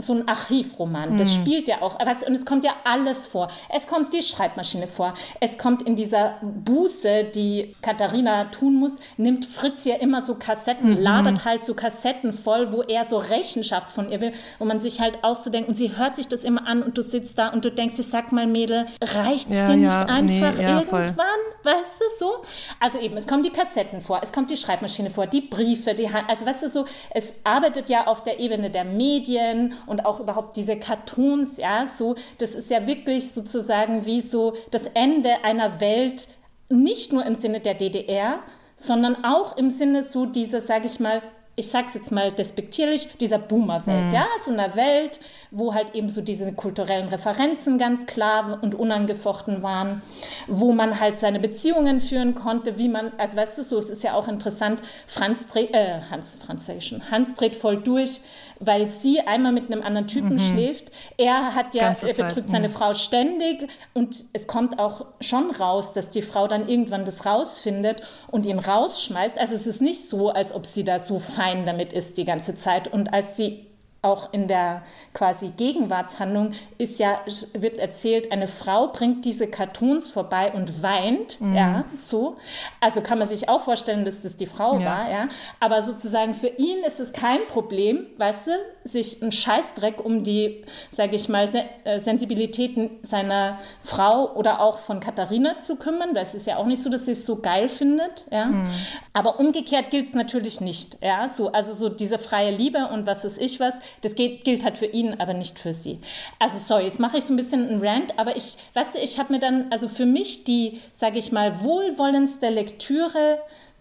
so ein Archivroman. Das spielt ja auch, und es kommt ja alles vor. Es kommt die Schreibmaschine vor. Es kommt in dieser Buße, die Katharina tun muss, nimmt Fritz ja immer so Kassetten, labert halt so Kassetten voll, wo er so Rechenschaft von ihr will, wo man sich halt auch so denkt, und sie hört sich das immer an und du sitzt da und du denkst, ich sag mal, Mädel, reicht's dir nicht einfach irgendwann? Voll. Weißt du, so? Also eben, es kommen die Kassetten vor, es kommt die Schreibmaschine vor, die Briefe, also weißt du, so, es arbeitet ja auf der Ebene der Medien und auch überhaupt diese Cartoons, ja, so, das ist ja wirklich sozusagen wie so das Ende einer Welt, nicht nur im Sinne der DDR, sondern auch im Sinne so dieser, sage ich mal, ich sag's jetzt mal despektierlich, dieser Boomer-Welt, ja, so einer Welt, wo halt eben so diese kulturellen Referenzen ganz klar und unangefochten waren, wo man halt seine Beziehungen führen konnte, wie man, also weißt du so, es ist ja auch interessant, Hans dreht voll durch, weil sie einmal mit einem anderen Typen schläft. Er betrügt seine Frau ständig und es kommt auch schon raus, dass die Frau dann irgendwann das rausfindet und ihn rausschmeißt. Also es ist nicht so, als ob sie da so fein damit ist die ganze Zeit. Und als sie auch in der quasi Gegenwartshandlung wird erzählt, eine Frau bringt diese Cartoons vorbei und weint, ja, so. Also kann man sich auch vorstellen, dass das die Frau war, ja. Aber sozusagen für ihn ist es kein Problem, weißt du, sich einen Scheißdreck um die, sage ich mal, Sensibilitäten seiner Frau oder auch von Katharina zu kümmern, weil es ist ja auch nicht so, dass sie es so geil findet, ja. Aber umgekehrt gilt es natürlich nicht, ja, so, also so diese freie Liebe und was ist ich was, das gilt halt für ihn, aber nicht für sie. Also sorry, jetzt mache ich so ein bisschen einen Rant, aber ich habe mir dann, also für mich die, sage ich mal, wohlwollendste Lektüre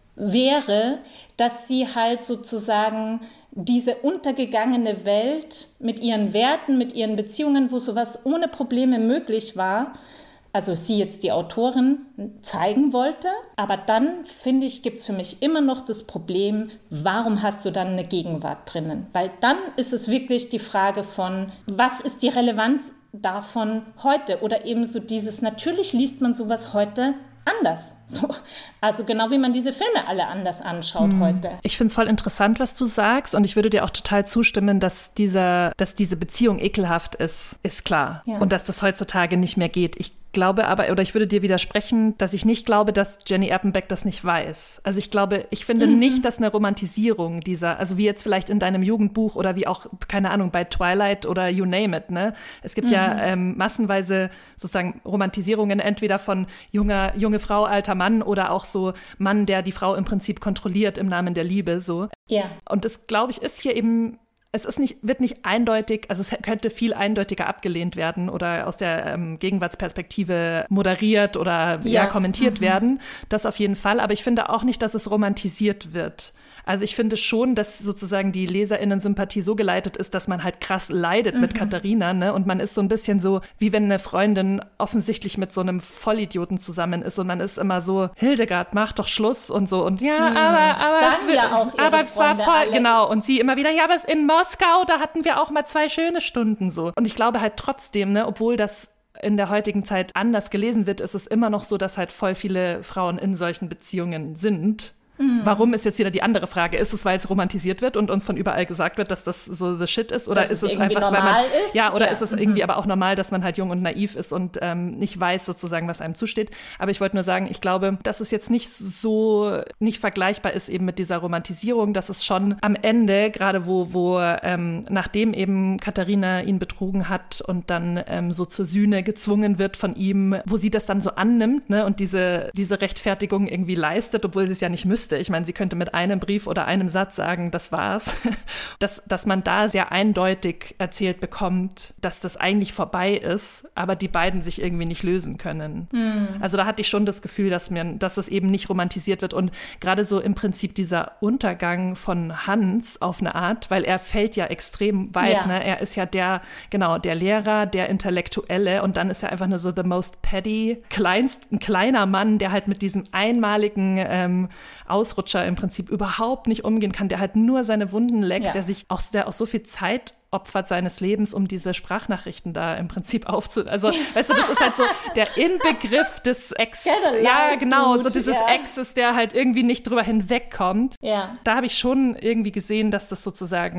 wäre, dass sie halt sozusagen diese untergegangene Welt mit ihren Werten, mit ihren Beziehungen, wo sowas ohne Probleme möglich war, also sie jetzt die Autorin zeigen wollte. Aber dann, finde ich, gibt es für mich immer noch das Problem, warum hast du dann eine Gegenwart drinnen? Weil dann ist es wirklich die Frage von, was ist die Relevanz davon heute? Oder eben so dieses, natürlich liest man sowas heute anders. So. Also genau wie man diese Filme alle anders anschaut heute.
Ich finde es voll interessant, was du sagst, und ich würde dir auch total zustimmen, dass diese Beziehung ekelhaft ist klar. Ja. Und dass das heutzutage nicht mehr geht. Ich glaube aber, oder ich würde dir widersprechen, dass ich nicht glaube, dass Jenny Erpenbeck das nicht weiß. Also ich finde nicht, dass eine Romantisierung dieser, also wie jetzt vielleicht in deinem Jugendbuch oder wie auch, keine Ahnung, bei Twilight oder you name it, ne? Es gibt ja massenweise sozusagen Romantisierungen, entweder von junge Frau, alter Mann oder auch so Mann, der die Frau im Prinzip kontrolliert im Namen der Liebe, so. Ja. Und das, glaube ich, ist hier eben, wird nicht eindeutig, also es könnte viel eindeutiger abgelehnt werden oder aus der Gegenwartsperspektive moderiert oder kommentiert werden. Das auf jeden Fall. Aber ich finde auch nicht, dass es romantisiert wird. Also ich finde schon, dass sozusagen die LeserInnen-Sympathie so geleitet ist, dass man halt krass leidet mit Katharina, ne? Und man ist so ein bisschen so, wie wenn eine Freundin offensichtlich mit so einem Vollidioten zusammen ist und man ist immer so, Hildegard, mach doch Schluss und so. Und ja, aber
sagen ja auch ihre
aber es war
Freunde
voll,
alle.
Genau. Und sie immer wieder, ja, aber in Moskau, da hatten wir auch mal 2 schöne Stunden so. Und ich glaube halt trotzdem, ne, obwohl das in der heutigen Zeit anders gelesen wird, ist es immer noch so, dass halt voll viele Frauen in solchen Beziehungen sind. Warum ist jetzt wieder die andere Frage? Ist es, weil es romantisiert wird und uns von überall gesagt wird, dass das so the shit ist? Oder ist es einfach, weil man ist? Ja, oder ist es irgendwie aber auch normal, dass man halt jung und naiv ist und nicht weiß sozusagen, was einem zusteht? Aber ich wollte nur sagen, ich glaube, dass es jetzt nicht vergleichbar ist eben mit dieser Romantisierung, dass es schon am Ende, gerade wo nachdem eben Katharina ihn betrogen hat und dann so zur Sühne gezwungen wird von ihm, wo sie das dann so annimmt, ne, und diese Rechtfertigung irgendwie leistet, obwohl sie es ja nicht müsste. Ich meine, sie könnte mit einem Brief oder einem Satz sagen, das war's. Dass man da sehr eindeutig erzählt bekommt, dass das eigentlich vorbei ist, aber die beiden sich irgendwie nicht lösen können. Also da hatte ich schon das Gefühl, dass es eben nicht romantisiert wird und gerade so im Prinzip dieser Untergang von Hans auf eine Art, weil er fällt ja extrem weit. Ja. Ne? Er ist ja der Lehrer, der Intellektuelle und dann ist er einfach nur so the most petty, ein kleiner Mann, der halt mit diesem einmaligen Ausrutscher im Prinzip überhaupt nicht umgehen kann, der halt nur seine Wunden leckt, der auch so viel Zeit opfert seines Lebens, um diese Sprachnachrichten da im Prinzip also, weißt du, das ist halt so der Inbegriff des Ex, ja, genau, so dieses Exes, der halt irgendwie nicht drüber hinwegkommt. Ja. Da habe ich schon irgendwie gesehen, dass das sozusagen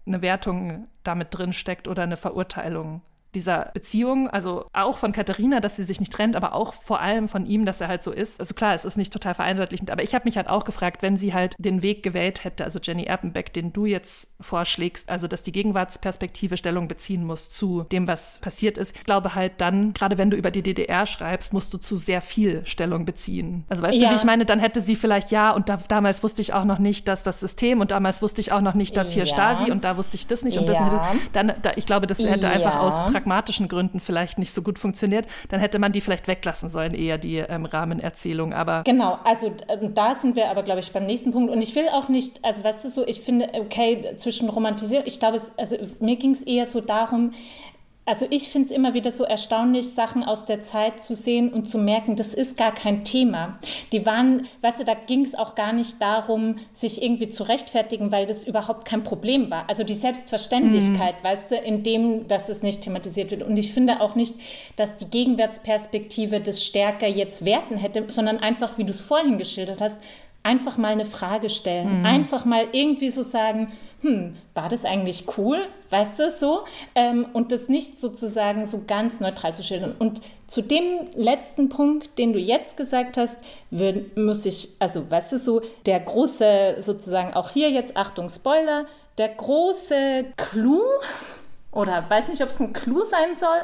eine Wertung damit drin steckt oder eine Verurteilung dieser Beziehung, also auch von Katharina, dass sie sich nicht trennt, aber auch vor allem von ihm, dass er halt so ist. Also klar, es ist nicht total vereindeutlichend, aber ich habe mich halt auch gefragt, wenn sie halt den Weg gewählt hätte, also Jenny Erpenbeck, den du jetzt vorschlägst, also dass die Gegenwartsperspektive Stellung beziehen muss zu dem, was passiert ist. Ich glaube halt dann, gerade wenn du über die DDR schreibst, musst du zu sehr viel Stellung beziehen. Also weißt du, wie ich meine? Dann hätte sie vielleicht, damals wusste ich auch noch nicht, dass das System und damals wusste ich auch noch nicht, dass hier Stasi und da wusste ich das nicht und das nicht. Ich glaube, das hätte einfach aus pragmatischen Gründen vielleicht nicht so gut funktioniert, dann hätte man die vielleicht weglassen sollen, eher die Rahmenerzählung, aber...
Genau, also da sind wir aber, glaube ich, beim nächsten Punkt und ich will auch nicht, also weißt du so, ich finde, okay, zwischen Romantisierung, ich glaube, mir ging es eher so darum, also ich finde es immer wieder so erstaunlich, Sachen aus der Zeit zu sehen und zu merken, das ist gar kein Thema. Die waren, weißt du, da ging es auch gar nicht darum, sich irgendwie zu rechtfertigen, weil das überhaupt kein Problem war. Also die Selbstverständlichkeit, weißt du, in dem, dass es nicht thematisiert wird. Und ich finde auch nicht, dass die Gegenwartsperspektive das stärker jetzt werten hätte, sondern einfach, wie du es vorhin geschildert hast, einfach mal eine Frage stellen. Einfach mal irgendwie so sagen, war das eigentlich cool, weißt du, so? Und das nicht sozusagen so ganz neutral zu schildern. Und zu dem letzten Punkt, den du jetzt gesagt hast, muss ich, also weißt du, so der große, sozusagen auch hier jetzt, Achtung, Spoiler, der große Clou, oder weiß nicht, ob es ein Clou sein soll,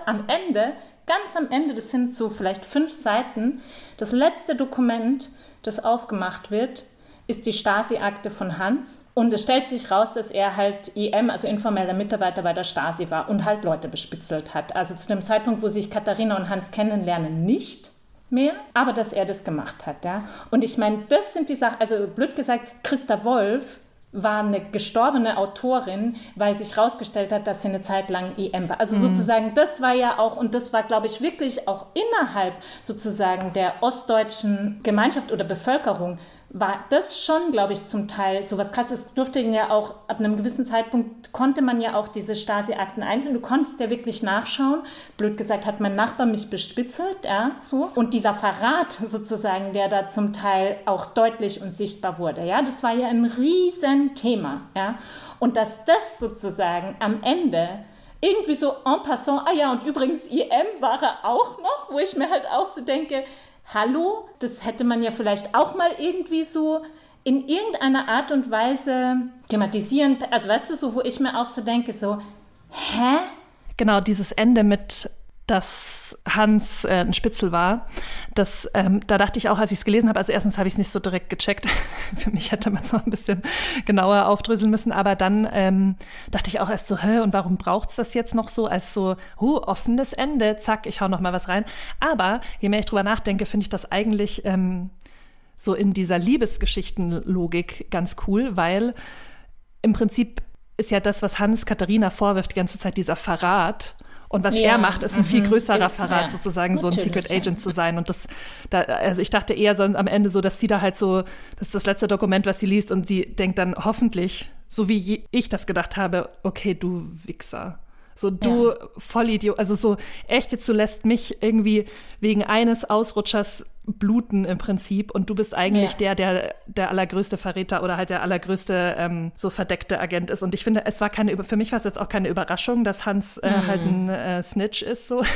ganz am Ende, das sind so vielleicht 5 Seiten, das letzte Dokument, das aufgemacht wird, ist die Stasi-Akte von Hans. Und es stellt sich raus, dass er halt IM, also informeller Mitarbeiter bei der Stasi war und halt Leute bespitzelt hat. Also zu dem Zeitpunkt, wo sich Katharina und Hans kennenlernen, nicht mehr, aber dass er das gemacht hat. Ja? Und ich meine, das sind die Sachen, also blöd gesagt, Christa Wolf war eine gestorbene Autorin, weil sich herausgestellt hat, dass sie eine Zeit lang IM war. Also sozusagen, das war ja auch, und das war, glaube ich, wirklich auch innerhalb sozusagen der ostdeutschen Gemeinschaft oder Bevölkerung, war das schon, glaube ich, zum Teil so was Krasses. Durfte ja auch, ab einem gewissen Zeitpunkt konnte man ja auch diese Stasi-Akten einsehen. Du konntest ja wirklich nachschauen. Blöd gesagt, hat mein Nachbar mich bespitzelt, ja, so. Und dieser Verrat sozusagen, der da zum Teil auch deutlich und sichtbar wurde, ja, das war ja ein Riesenthema, ja. Und dass das sozusagen am Ende irgendwie so en passant, und übrigens IM war er auch noch, wo ich mir halt auch so denke, hallo, das hätte man ja vielleicht auch mal irgendwie so in irgendeiner Art und Weise thematisieren. Also weißt du, so wo ich mir auch so denke, so, hä?
Genau, dieses Ende mit, dass Hans ein Spitzel war, da dachte ich auch, als ich es gelesen habe, also erstens habe ich es nicht so direkt gecheckt, für mich hätte man es noch ein bisschen genauer aufdröseln müssen, aber dann dachte ich auch erst so, und warum braucht es das jetzt noch so als so, offenes Ende, zack, ich hau noch mal was rein. Aber je mehr ich drüber nachdenke, finde ich das eigentlich so in dieser Liebesgeschichtenlogik ganz cool, weil im Prinzip ist ja das, was Hans Katharina vorwirft, die ganze Zeit dieser Verrat. Und was er macht, ist ein viel größerer Verrat, sozusagen so ein Secret Agent zu sein. Und also ich dachte eher so am Ende so, dass sie da halt so, das ist das letzte Dokument, was sie liest und sie denkt dann hoffentlich, so wie ich das gedacht habe, okay, du Wichser. So, du Vollidiot, also so echt, jetzt du lässt mich irgendwie wegen eines Ausrutschers bluten im Prinzip und du bist eigentlich der allergrößte Verräter oder halt der allergrößte so verdeckte Agent ist. Und ich finde, für mich war es jetzt auch keine Überraschung, dass Hans halt ein Snitch ist, so.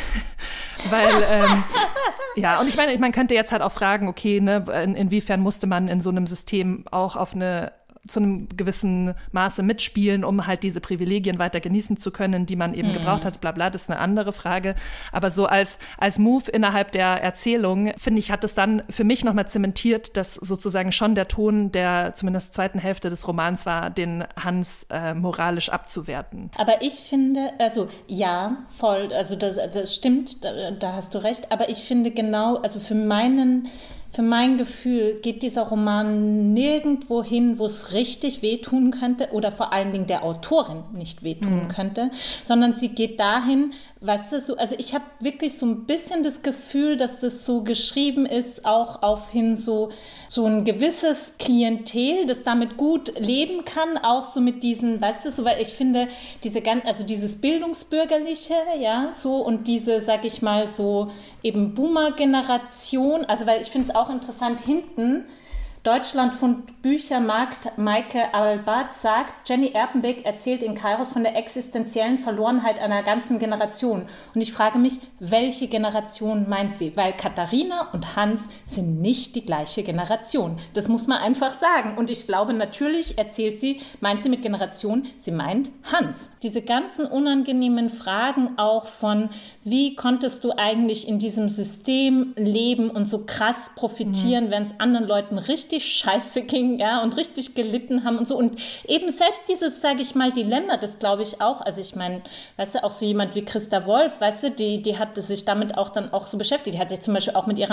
Weil, und ich meine, man könnte jetzt halt auch fragen, okay, ne, inwiefern musste man in so einem System auch zu einem gewissen Maße mitspielen, um halt diese Privilegien weiter genießen zu können, die man eben gebraucht hat, bla bla, das ist eine andere Frage. Aber so als Move innerhalb der Erzählung, finde ich, hat es dann für mich nochmal zementiert, dass sozusagen schon der Ton der zumindest zweiten Hälfte des Romans war, den Hans moralisch abzuwerten.
Aber ich finde, also ja, voll, also das stimmt, da hast du recht, aber ich finde genau, also für mein Gefühl geht dieser Roman nirgendwo hin, wo es richtig wehtun könnte oder vor allen Dingen der Autorin nicht wehtun könnte, sondern sie geht dahin, weißt du, so, also ich habe wirklich so ein bisschen das Gefühl, dass das so geschrieben ist, auch auf hin so ein gewisses Klientel, das damit gut leben kann, auch so mit diesen, weißt du, so, weil ich finde, also dieses Bildungsbürgerliche, ja, so und diese, sag ich mal, so eben Boomer-Generation, also weil ich finde es auch interessant, hinten Deutschlandfund Büchermarkt Maike Albert sagt, Jenny Erpenbeck erzählt in Kairos von der existenziellen Verlorenheit einer ganzen Generation. Und ich frage mich, welche Generation meint sie? Weil Katharina und Hans sind nicht die gleiche Generation. Das muss man einfach sagen. Und ich glaube, natürlich meint sie mit Generation, sie meint Hans. Diese ganzen unangenehmen Fragen auch von, wie konntest du eigentlich in diesem System leben und so krass profitieren, wenn es anderen Leuten richtig scheiße ging, ja, und richtig gelitten haben und so. Und eben selbst dieses, sage ich mal, Dilemma, das glaube ich auch, also ich meine, weißt du, auch so jemand wie Christa Wolf, weißt du, die hat sich damit auch dann auch so beschäftigt. Die hat sich zum Beispiel auch mit ihrer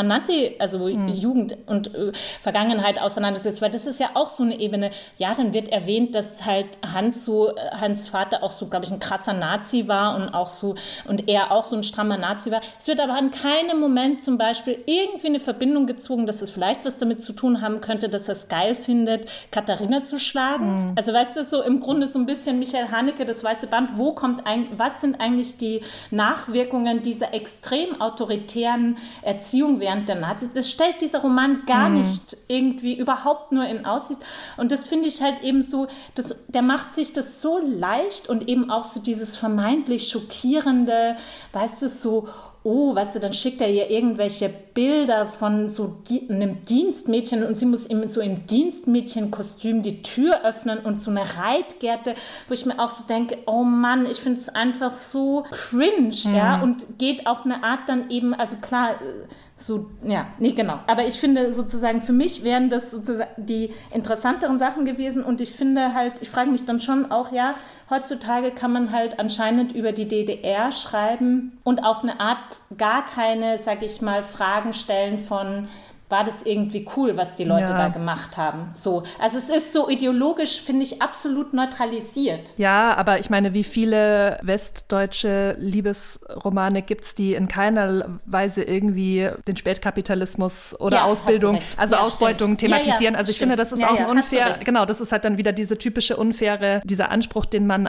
Jugend und Vergangenheit auseinandergesetzt, weil das ist ja auch so eine Ebene. Ja, dann wird erwähnt, dass halt Hans Vater auch so, glaube ich, ein krasser Nazi war und er auch so ein strammer Nazi war. Es wird aber an keinem Moment zum Beispiel irgendwie eine Verbindung gezogen, dass es vielleicht was damit zu tun haben könnte, dass er es geil findet, Katharina zu schlagen. Also weißt du, so im Grunde so ein bisschen Michael Haneke, das weiße Band, was sind eigentlich die Nachwirkungen dieser extrem autoritären Erziehung während der Nazis? Das stellt dieser Roman gar nicht irgendwie überhaupt nur in Aussicht. Und das finde ich halt eben so, der macht sich das so leicht und eben auch so dieses vermeintlich schockierende, weißt du, so, weißt du, dann schickt er ihr irgendwelche Bilder von so einem Dienstmädchen und sie muss so im Dienstmädchenkostüm die Tür öffnen und so eine Reitgerte, wo ich mir auch so denke, oh Mann, ich finde es einfach so cringe, ja, und geht auf eine Art dann eben, also klar, so, ja, nee, genau. Aber ich finde sozusagen, für mich wären das sozusagen die interessanteren Sachen gewesen und ich finde halt, ich frage mich dann schon auch, ja, heutzutage kann man halt anscheinend über die DDR schreiben und auf eine Art gar keine, sag ich mal, Fragen stellen von, war das irgendwie cool, was die Leute da gemacht haben. So. Also es ist so ideologisch, finde ich, absolut neutralisiert.
Ja, aber ich meine, wie viele westdeutsche Liebesromane gibt es, die in keiner Weise irgendwie den Spätkapitalismus oder Ausbildung, also Ausbeutung thematisieren. Also ich finde, das ist auch ein unfair, genau, das ist halt dann wieder dieser Anspruch, den man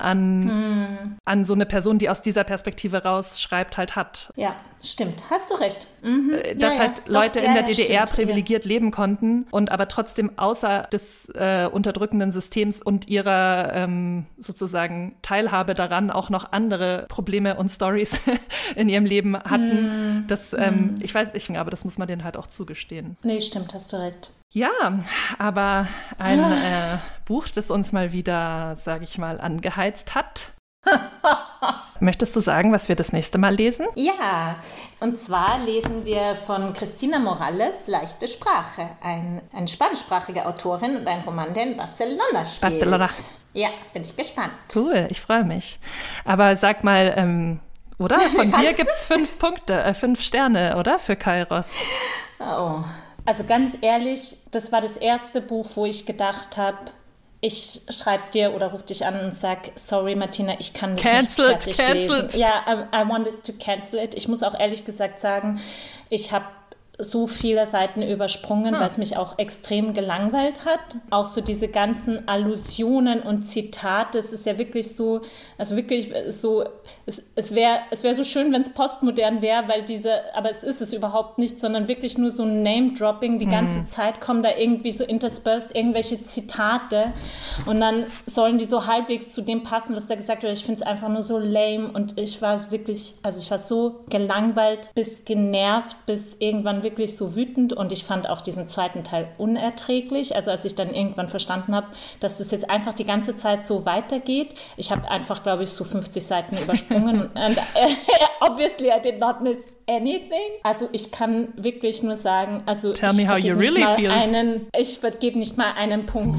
an so eine Person, die aus dieser Perspektive rausschreibt, halt hat.
Ja, stimmt. Hast du recht.
Dass halt Leute in der DDR privilegiert leben konnten und aber trotzdem außer des unterdrückenden Systems und ihrer sozusagen Teilhabe daran auch noch andere Probleme und Storys in ihrem Leben hatten. Ich weiß nicht, aber das muss man denen halt auch zugestehen.
Nee, stimmt, hast du recht.
Ja, aber ein Buch, das uns mal wieder, sage ich mal, angeheizt hat. Möchtest du sagen, was wir das nächste Mal lesen?
Ja, und zwar lesen wir von Cristina Morales Leichte Sprache, eine spanischsprachige Autorin und ein Roman, der in Barcelona spielt. Barcelona. Ja, bin ich gespannt.
Cool, ich freue mich. Aber sag mal, oder? Von dir gibt es 5 Punkte, 5 Sterne, oder? Für Kairos.
Oh, also ganz ehrlich, das war das erste Buch, wo ich gedacht habe, ich schreibe dir oder rufe dich an und sage, sorry Martina, ich kann das nicht fertig lesen. Ja, I wanted to cancel it. Ich muss auch ehrlich gesagt sagen, ich habe so viele Seiten übersprungen, weil es mich auch extrem gelangweilt hat. Auch so diese ganzen Allusionen und Zitate, es ist ja wirklich so, also wirklich so, es wäre so schön, wenn es postmodern wäre, aber es ist es überhaupt nicht, sondern wirklich nur so ein Name-Dropping. Die ganze Zeit kommen da irgendwie so interspersed irgendwelche Zitate und dann sollen die so halbwegs zu dem passen, was da gesagt wird. Ich finde es einfach nur so lame und ich war so gelangweilt bis genervt, bis irgendwann wirklich so wütend und ich fand auch diesen zweiten Teil unerträglich. Also als ich dann irgendwann verstanden habe, dass das jetzt einfach die ganze Zeit so weitergeht. Ich habe einfach, glaube ich, so 50 Seiten übersprungen und obviously I did not miss anything. Also ich kann wirklich nur sagen, also
Tell me how you really feel.
Ich gebe nicht mal einen Punkt.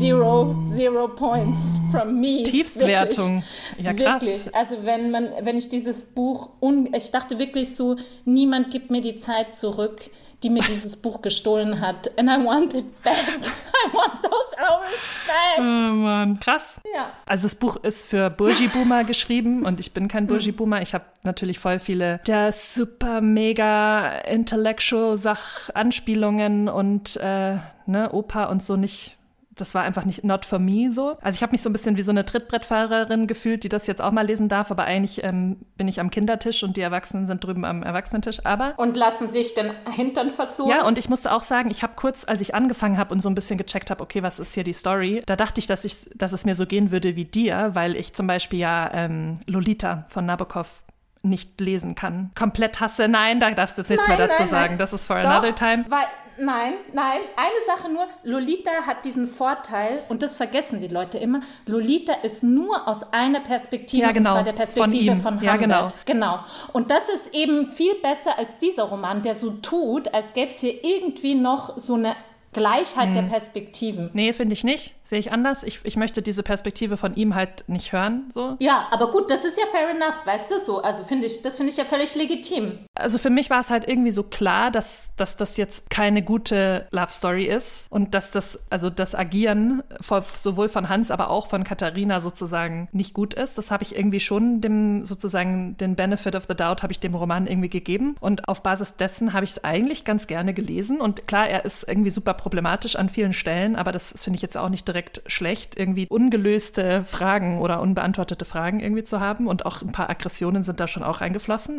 Zero points from me.
Tiefswertung.
Wirklich.
Ja, krass.
Wirklich. Also wenn ich dieses Buch, ich dachte wirklich so, niemand gibt mir die Zeit zurück, die mir dieses Buch gestohlen hat. And I want it back. I want those hours back.
Oh Mann. Krass.
Ja.
Also das Buch ist für Burgi-Boomer geschrieben und ich bin kein Burgi-Boomer. Ich habe natürlich voll viele der super mega intellectual Anspielungen und Opa und so nicht. das war einfach nicht not for me so. Also ich habe mich so ein bisschen wie so eine Trittbrettfahrerin gefühlt, die das jetzt auch mal lesen darf, aber eigentlich bin ich am Kindertisch und die Erwachsenen sind drüben am Erwachsenentisch.
Und lassen sich den Hintern versuchen.
Ja, und ich musste auch sagen, ich habe kurz, als ich angefangen habe und so ein bisschen gecheckt habe, okay, was ist hier die Story, da dachte ich, dass es mir so gehen würde wie dir, weil ich zum Beispiel ja Lolita von Nabokov nicht lesen kann. Komplett hasse. Nein, da darfst du jetzt nichts mehr dazu sagen. Das ist for another time.
Nein, eine Sache nur. Lolita hat diesen Vorteil, und das vergessen die Leute immer, Lolita ist nur aus einer Perspektive,
ja, genau,
und zwar der Perspektive von Humbert.
Ja,
genau. Und das ist eben viel besser als dieser Roman, der so tut, als gäbe es hier irgendwie noch so eine Gleichheit der Perspektiven.
Nee, finde ich nicht. Sehe ich anders. Ich möchte diese Perspektive von ihm halt nicht hören. So.
Ja, aber gut, das ist ja fair enough, weißt du so. Also das finde ich ja völlig legitim.
Also für mich war es halt irgendwie so klar, dass das jetzt keine gute Love Story ist und dass das Agieren sowohl von Hans, aber auch von Katharina sozusagen nicht gut ist. Das habe ich irgendwie schon den Benefit of the Doubt habe ich dem Roman irgendwie gegeben. Und auf Basis dessen habe ich es eigentlich ganz gerne gelesen. Und klar, er ist irgendwie super problematisch an vielen Stellen, aber das finde ich jetzt auch nicht direkt schlecht, irgendwie ungelöste Fragen oder unbeantwortete Fragen irgendwie zu haben. Und auch ein paar Aggressionen sind da schon auch reingeflossen.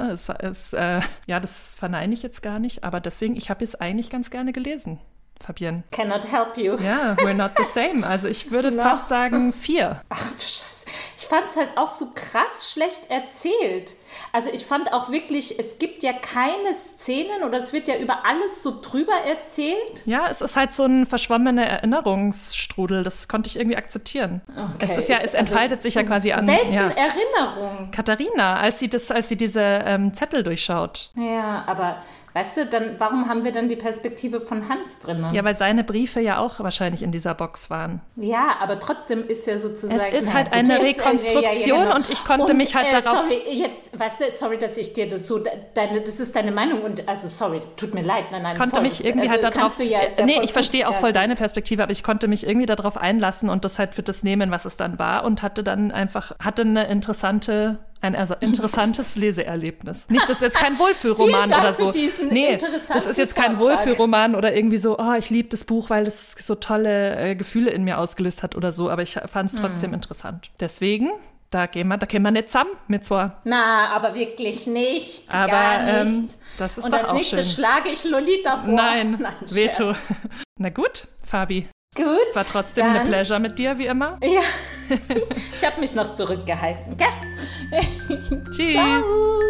Das verneine ich jetzt gar nicht, aber deswegen, ich habe es eigentlich ganz gerne gelesen, Fabienne.
Cannot help you.
Ja, we're not the same. Also ich würde fast sagen 4.
Ach du Scheiße. Ich fand es halt auch so krass schlecht erzählt. Also ich fand auch wirklich, es gibt ja keine Szenen oder es wird ja über alles so drüber erzählt.
Ja, es ist halt so ein verschwommener Erinnerungsstrudel. Das konnte ich irgendwie akzeptieren.
Okay,
es entfaltet sich ja quasi an...
Wessen
ja.
Erinnerung?
Katharina, als sie diese Zettel durchschaut.
Ja, aber... Weißt du, dann, warum haben wir dann die Perspektive von Hans drin?
Ja, weil seine Briefe ja auch wahrscheinlich in dieser Box waren.
Ja, aber trotzdem ist ja sozusagen...
Es ist halt eine Rekonstruktion
genau.
Und ich konnte mich halt darauf...
Sorry, dass ich dir das so... das ist deine Meinung und... Also, sorry, tut mir leid. Nein,
konnte
voll,
mich irgendwie halt darauf... ich verstehe auch voll
also.
Deine Perspektive, aber ich konnte mich irgendwie darauf einlassen und das halt für das nehmen, was es dann war und hatte ein interessantes Leseerlebnis. Nicht, das ist jetzt kein Wohlfühlroman oder so. Nee, das ist jetzt kein Wohlfühlroman oder irgendwie so, oh, ich liebe das Buch, weil es so tolle Gefühle in mir ausgelöst hat oder so, aber ich fand es trotzdem interessant. Deswegen, da gehen wir nicht zusammen mit zwar.
Na, aber wirklich nicht,
aber,
gar nicht.
Das ist
und
doch
als
auch
nächstes
schön.
Schlage ich Lolita vor.
Nein, Veto. Na gut, Fabi.
Gut.
War trotzdem eine Pleasure mit dir, wie immer.
Ja, ich habe mich noch zurückgehalten, gell?
Tschüss.
Ciao.